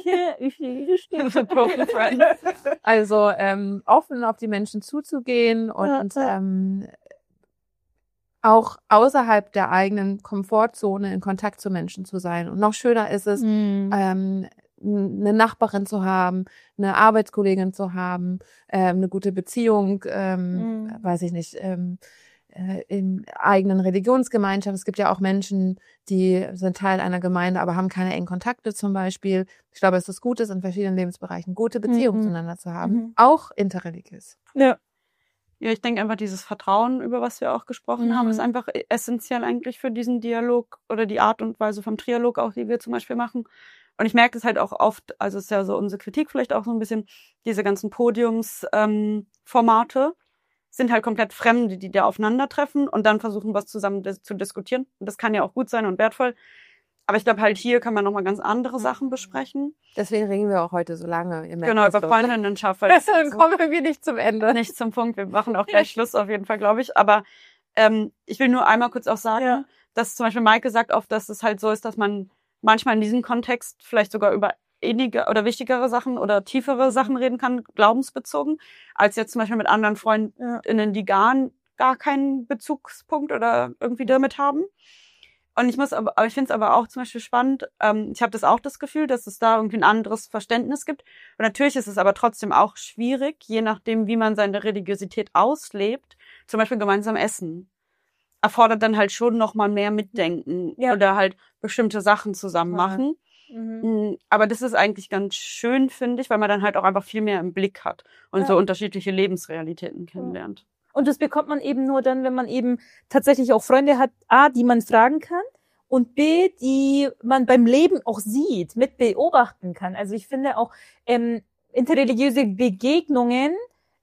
also ähm, offen auf die Menschen zuzugehen und ja, ja. Ähm, auch außerhalb der eigenen Komfortzone in Kontakt zu Menschen zu sein. Und noch schöner ist es, mm. ähm, eine Nachbarin zu haben, eine Arbeitskollegin zu haben, ähm, eine gute Beziehung, ähm, mm. weiß ich nicht, ähm, äh, in eigenen Religionsgemeinschaften. Es gibt ja auch Menschen, die sind Teil einer Gemeinde, aber haben keine engen Kontakte zum Beispiel. Ich glaube, es ist gut, in verschiedenen Lebensbereichen gute Beziehungen mm. zueinander zu haben, mm. auch interreligiös. Ja. Ja, ich denke einfach, dieses Vertrauen, über was wir auch gesprochen mhm. haben, ist einfach essentiell eigentlich für diesen Dialog oder die Art und Weise vom Trialog auch, die wir zum Beispiel machen. Und ich merke es halt auch oft, also es ist ja so unsere Kritik vielleicht auch so ein bisschen, diese ganzen Podiumsformate ähm, sind halt komplett Fremde, die da aufeinandertreffen und dann versuchen, was zusammen dis- zu diskutieren. Und das kann ja auch gut sein und wertvoll. Aber ich glaube, halt hier kann man nochmal ganz andere Sachen besprechen. Deswegen reden wir auch heute so lange. Ihr merkt genau, über Freundinnenschaft. Dann kommen wir nicht zum Ende. Nicht zum Punkt. Wir machen auch gleich Schluss auf jeden Fall, glaube ich. Aber ähm, ich will nur einmal kurz auch sagen, ja. dass zum Beispiel Maike sagt oft, dass es halt so ist, dass man manchmal in diesem Kontext vielleicht sogar über ähnliche oder wichtigere Sachen oder tiefere Sachen reden kann, glaubensbezogen, als jetzt zum Beispiel mit anderen Freundinnen, die gar, gar keinen Bezugspunkt oder irgendwie damit haben. Und ich muss aber, aber ich finde es aber auch zum Beispiel spannend, ähm, ich habe das auch das Gefühl, dass es da irgendwie ein anderes Verständnis gibt. Und natürlich ist es aber trotzdem auch schwierig, je nachdem, wie man seine Religiosität auslebt, zum Beispiel gemeinsam essen. Erfordert dann halt schon nochmal mehr Mitdenken ja. oder halt bestimmte Sachen zusammen machen. Mhm. Aber das ist eigentlich ganz schön, finde ich, weil man dann halt auch einfach viel mehr im Blick hat und ja. so unterschiedliche Lebensrealitäten kennenlernt. Ja. Und das bekommt man eben nur dann, wenn man eben tatsächlich auch Freunde hat, A, die man fragen kann und B, die man beim Leben auch sieht, mit beobachten kann. Also ich finde auch ähm, interreligiöse Begegnungen,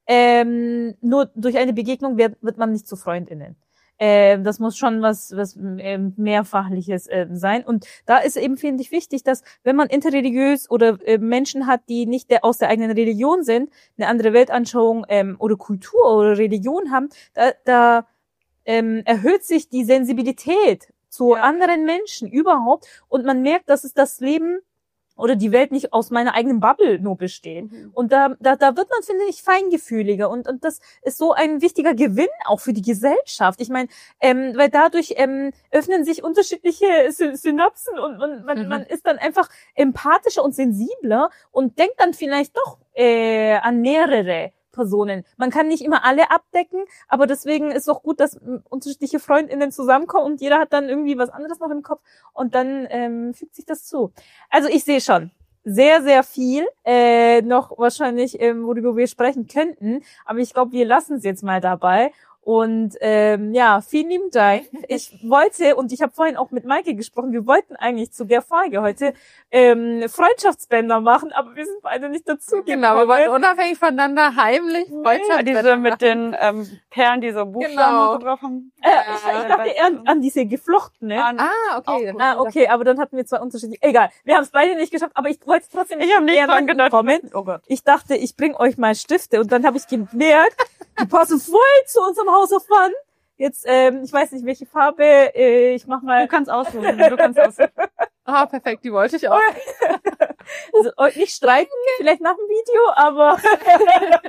ähm, nur durch eine Begegnung wird, wird man nicht zu FreundInnen. Äh, das muss schon was was äh, mehrfachliches äh, sein. Und da ist eben, finde ich, wichtig, dass wenn man interreligiös oder äh, Menschen hat, die nicht der, aus der eigenen Religion sind, eine andere Weltanschauung ähm, oder Kultur oder Religion haben, da, da ähm, erhöht sich die Sensibilität zu ja. anderen Menschen überhaupt. Und man merkt, dass es das Leben oder die Welt nicht aus meiner eigenen Bubble nur besteht. Mhm. Und da, da, da wird man, finde ich, feingefühliger. Und, und das ist so ein wichtiger Gewinn auch für die Gesellschaft. Ich meine, ähm, weil dadurch ähm, öffnen sich unterschiedliche Sy- Synapsen und, und man, mhm. man ist dann einfach empathischer und sensibler und denkt dann vielleicht doch äh, an mehrere Personen. Man kann nicht immer alle abdecken, aber deswegen ist auch gut, dass unterschiedliche FreundInnen zusammenkommen und jeder hat dann irgendwie was anderes noch im Kopf und dann ähm, fügt sich das zu. Also ich sehe schon sehr, sehr viel äh, noch wahrscheinlich, ähm, worüber wir sprechen könnten, aber ich glaube, wir lassen es jetzt mal dabei. Und ähm, ja, vielen lieben Dank. Ich wollte, und ich habe vorhin auch mit Maike gesprochen, wir wollten eigentlich zu der Folge heute ähm, Freundschaftsbänder machen, aber wir sind beide nicht dazu gekommen. Genau, wir wollten unabhängig voneinander heimlich Freundschaftsbänder diese mit den ähm, Perlen, die so Buchstaben genau. so drauf haben. Äh, ich, ich dachte eher an, an diese geflochtene. Ah, okay. Ah, okay, aber dann hatten wir zwei unterschiedliche. Egal, wir haben es beide nicht geschafft, aber ich wollte trotzdem nicht, ich hab nicht dran gedacht. Kommen. Oh Gott. Ich dachte, ich bringe euch mal Stifte und dann habe ich gemerkt, die passen voll zu unserem Hausaufwand. Jetzt, ähm, ich weiß nicht, welche Farbe, äh, ich mach mal. Du kannst aussuchen, du kannst aussuchen. Ah, perfekt, die wollte ich auch. Also, nicht streiten, vielleicht nach dem Video, aber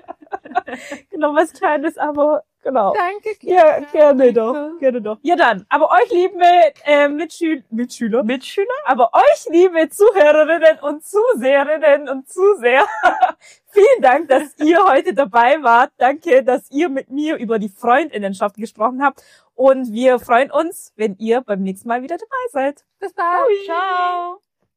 Genau, was Kleines, aber genau. Danke, Ja, Kira. gerne doch, Danke. gerne doch. Ja dann, aber euch liebe äh, Mitschül Mitschüler, Mitschüler? aber euch liebe Zuhörerinnen und Zuseherinnen und Zuseher, vielen Dank, dass ihr heute dabei wart. Danke, dass ihr mit mir über die Freundinnenschaft gesprochen habt. Und wir freuen uns, wenn ihr beim nächsten Mal wieder dabei seid. Bis bald. Ciao.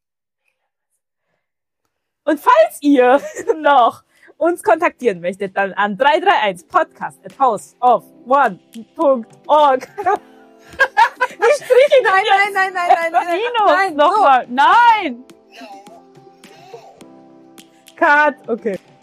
Und falls ihr noch uns kontaktieren möchtet, dann an drei drei eins podcast at house of one dot org. Die Striche, Nein, nein, nein, nein, nein, nein. Minus, nein, nochmal. Nein! Cut, okay.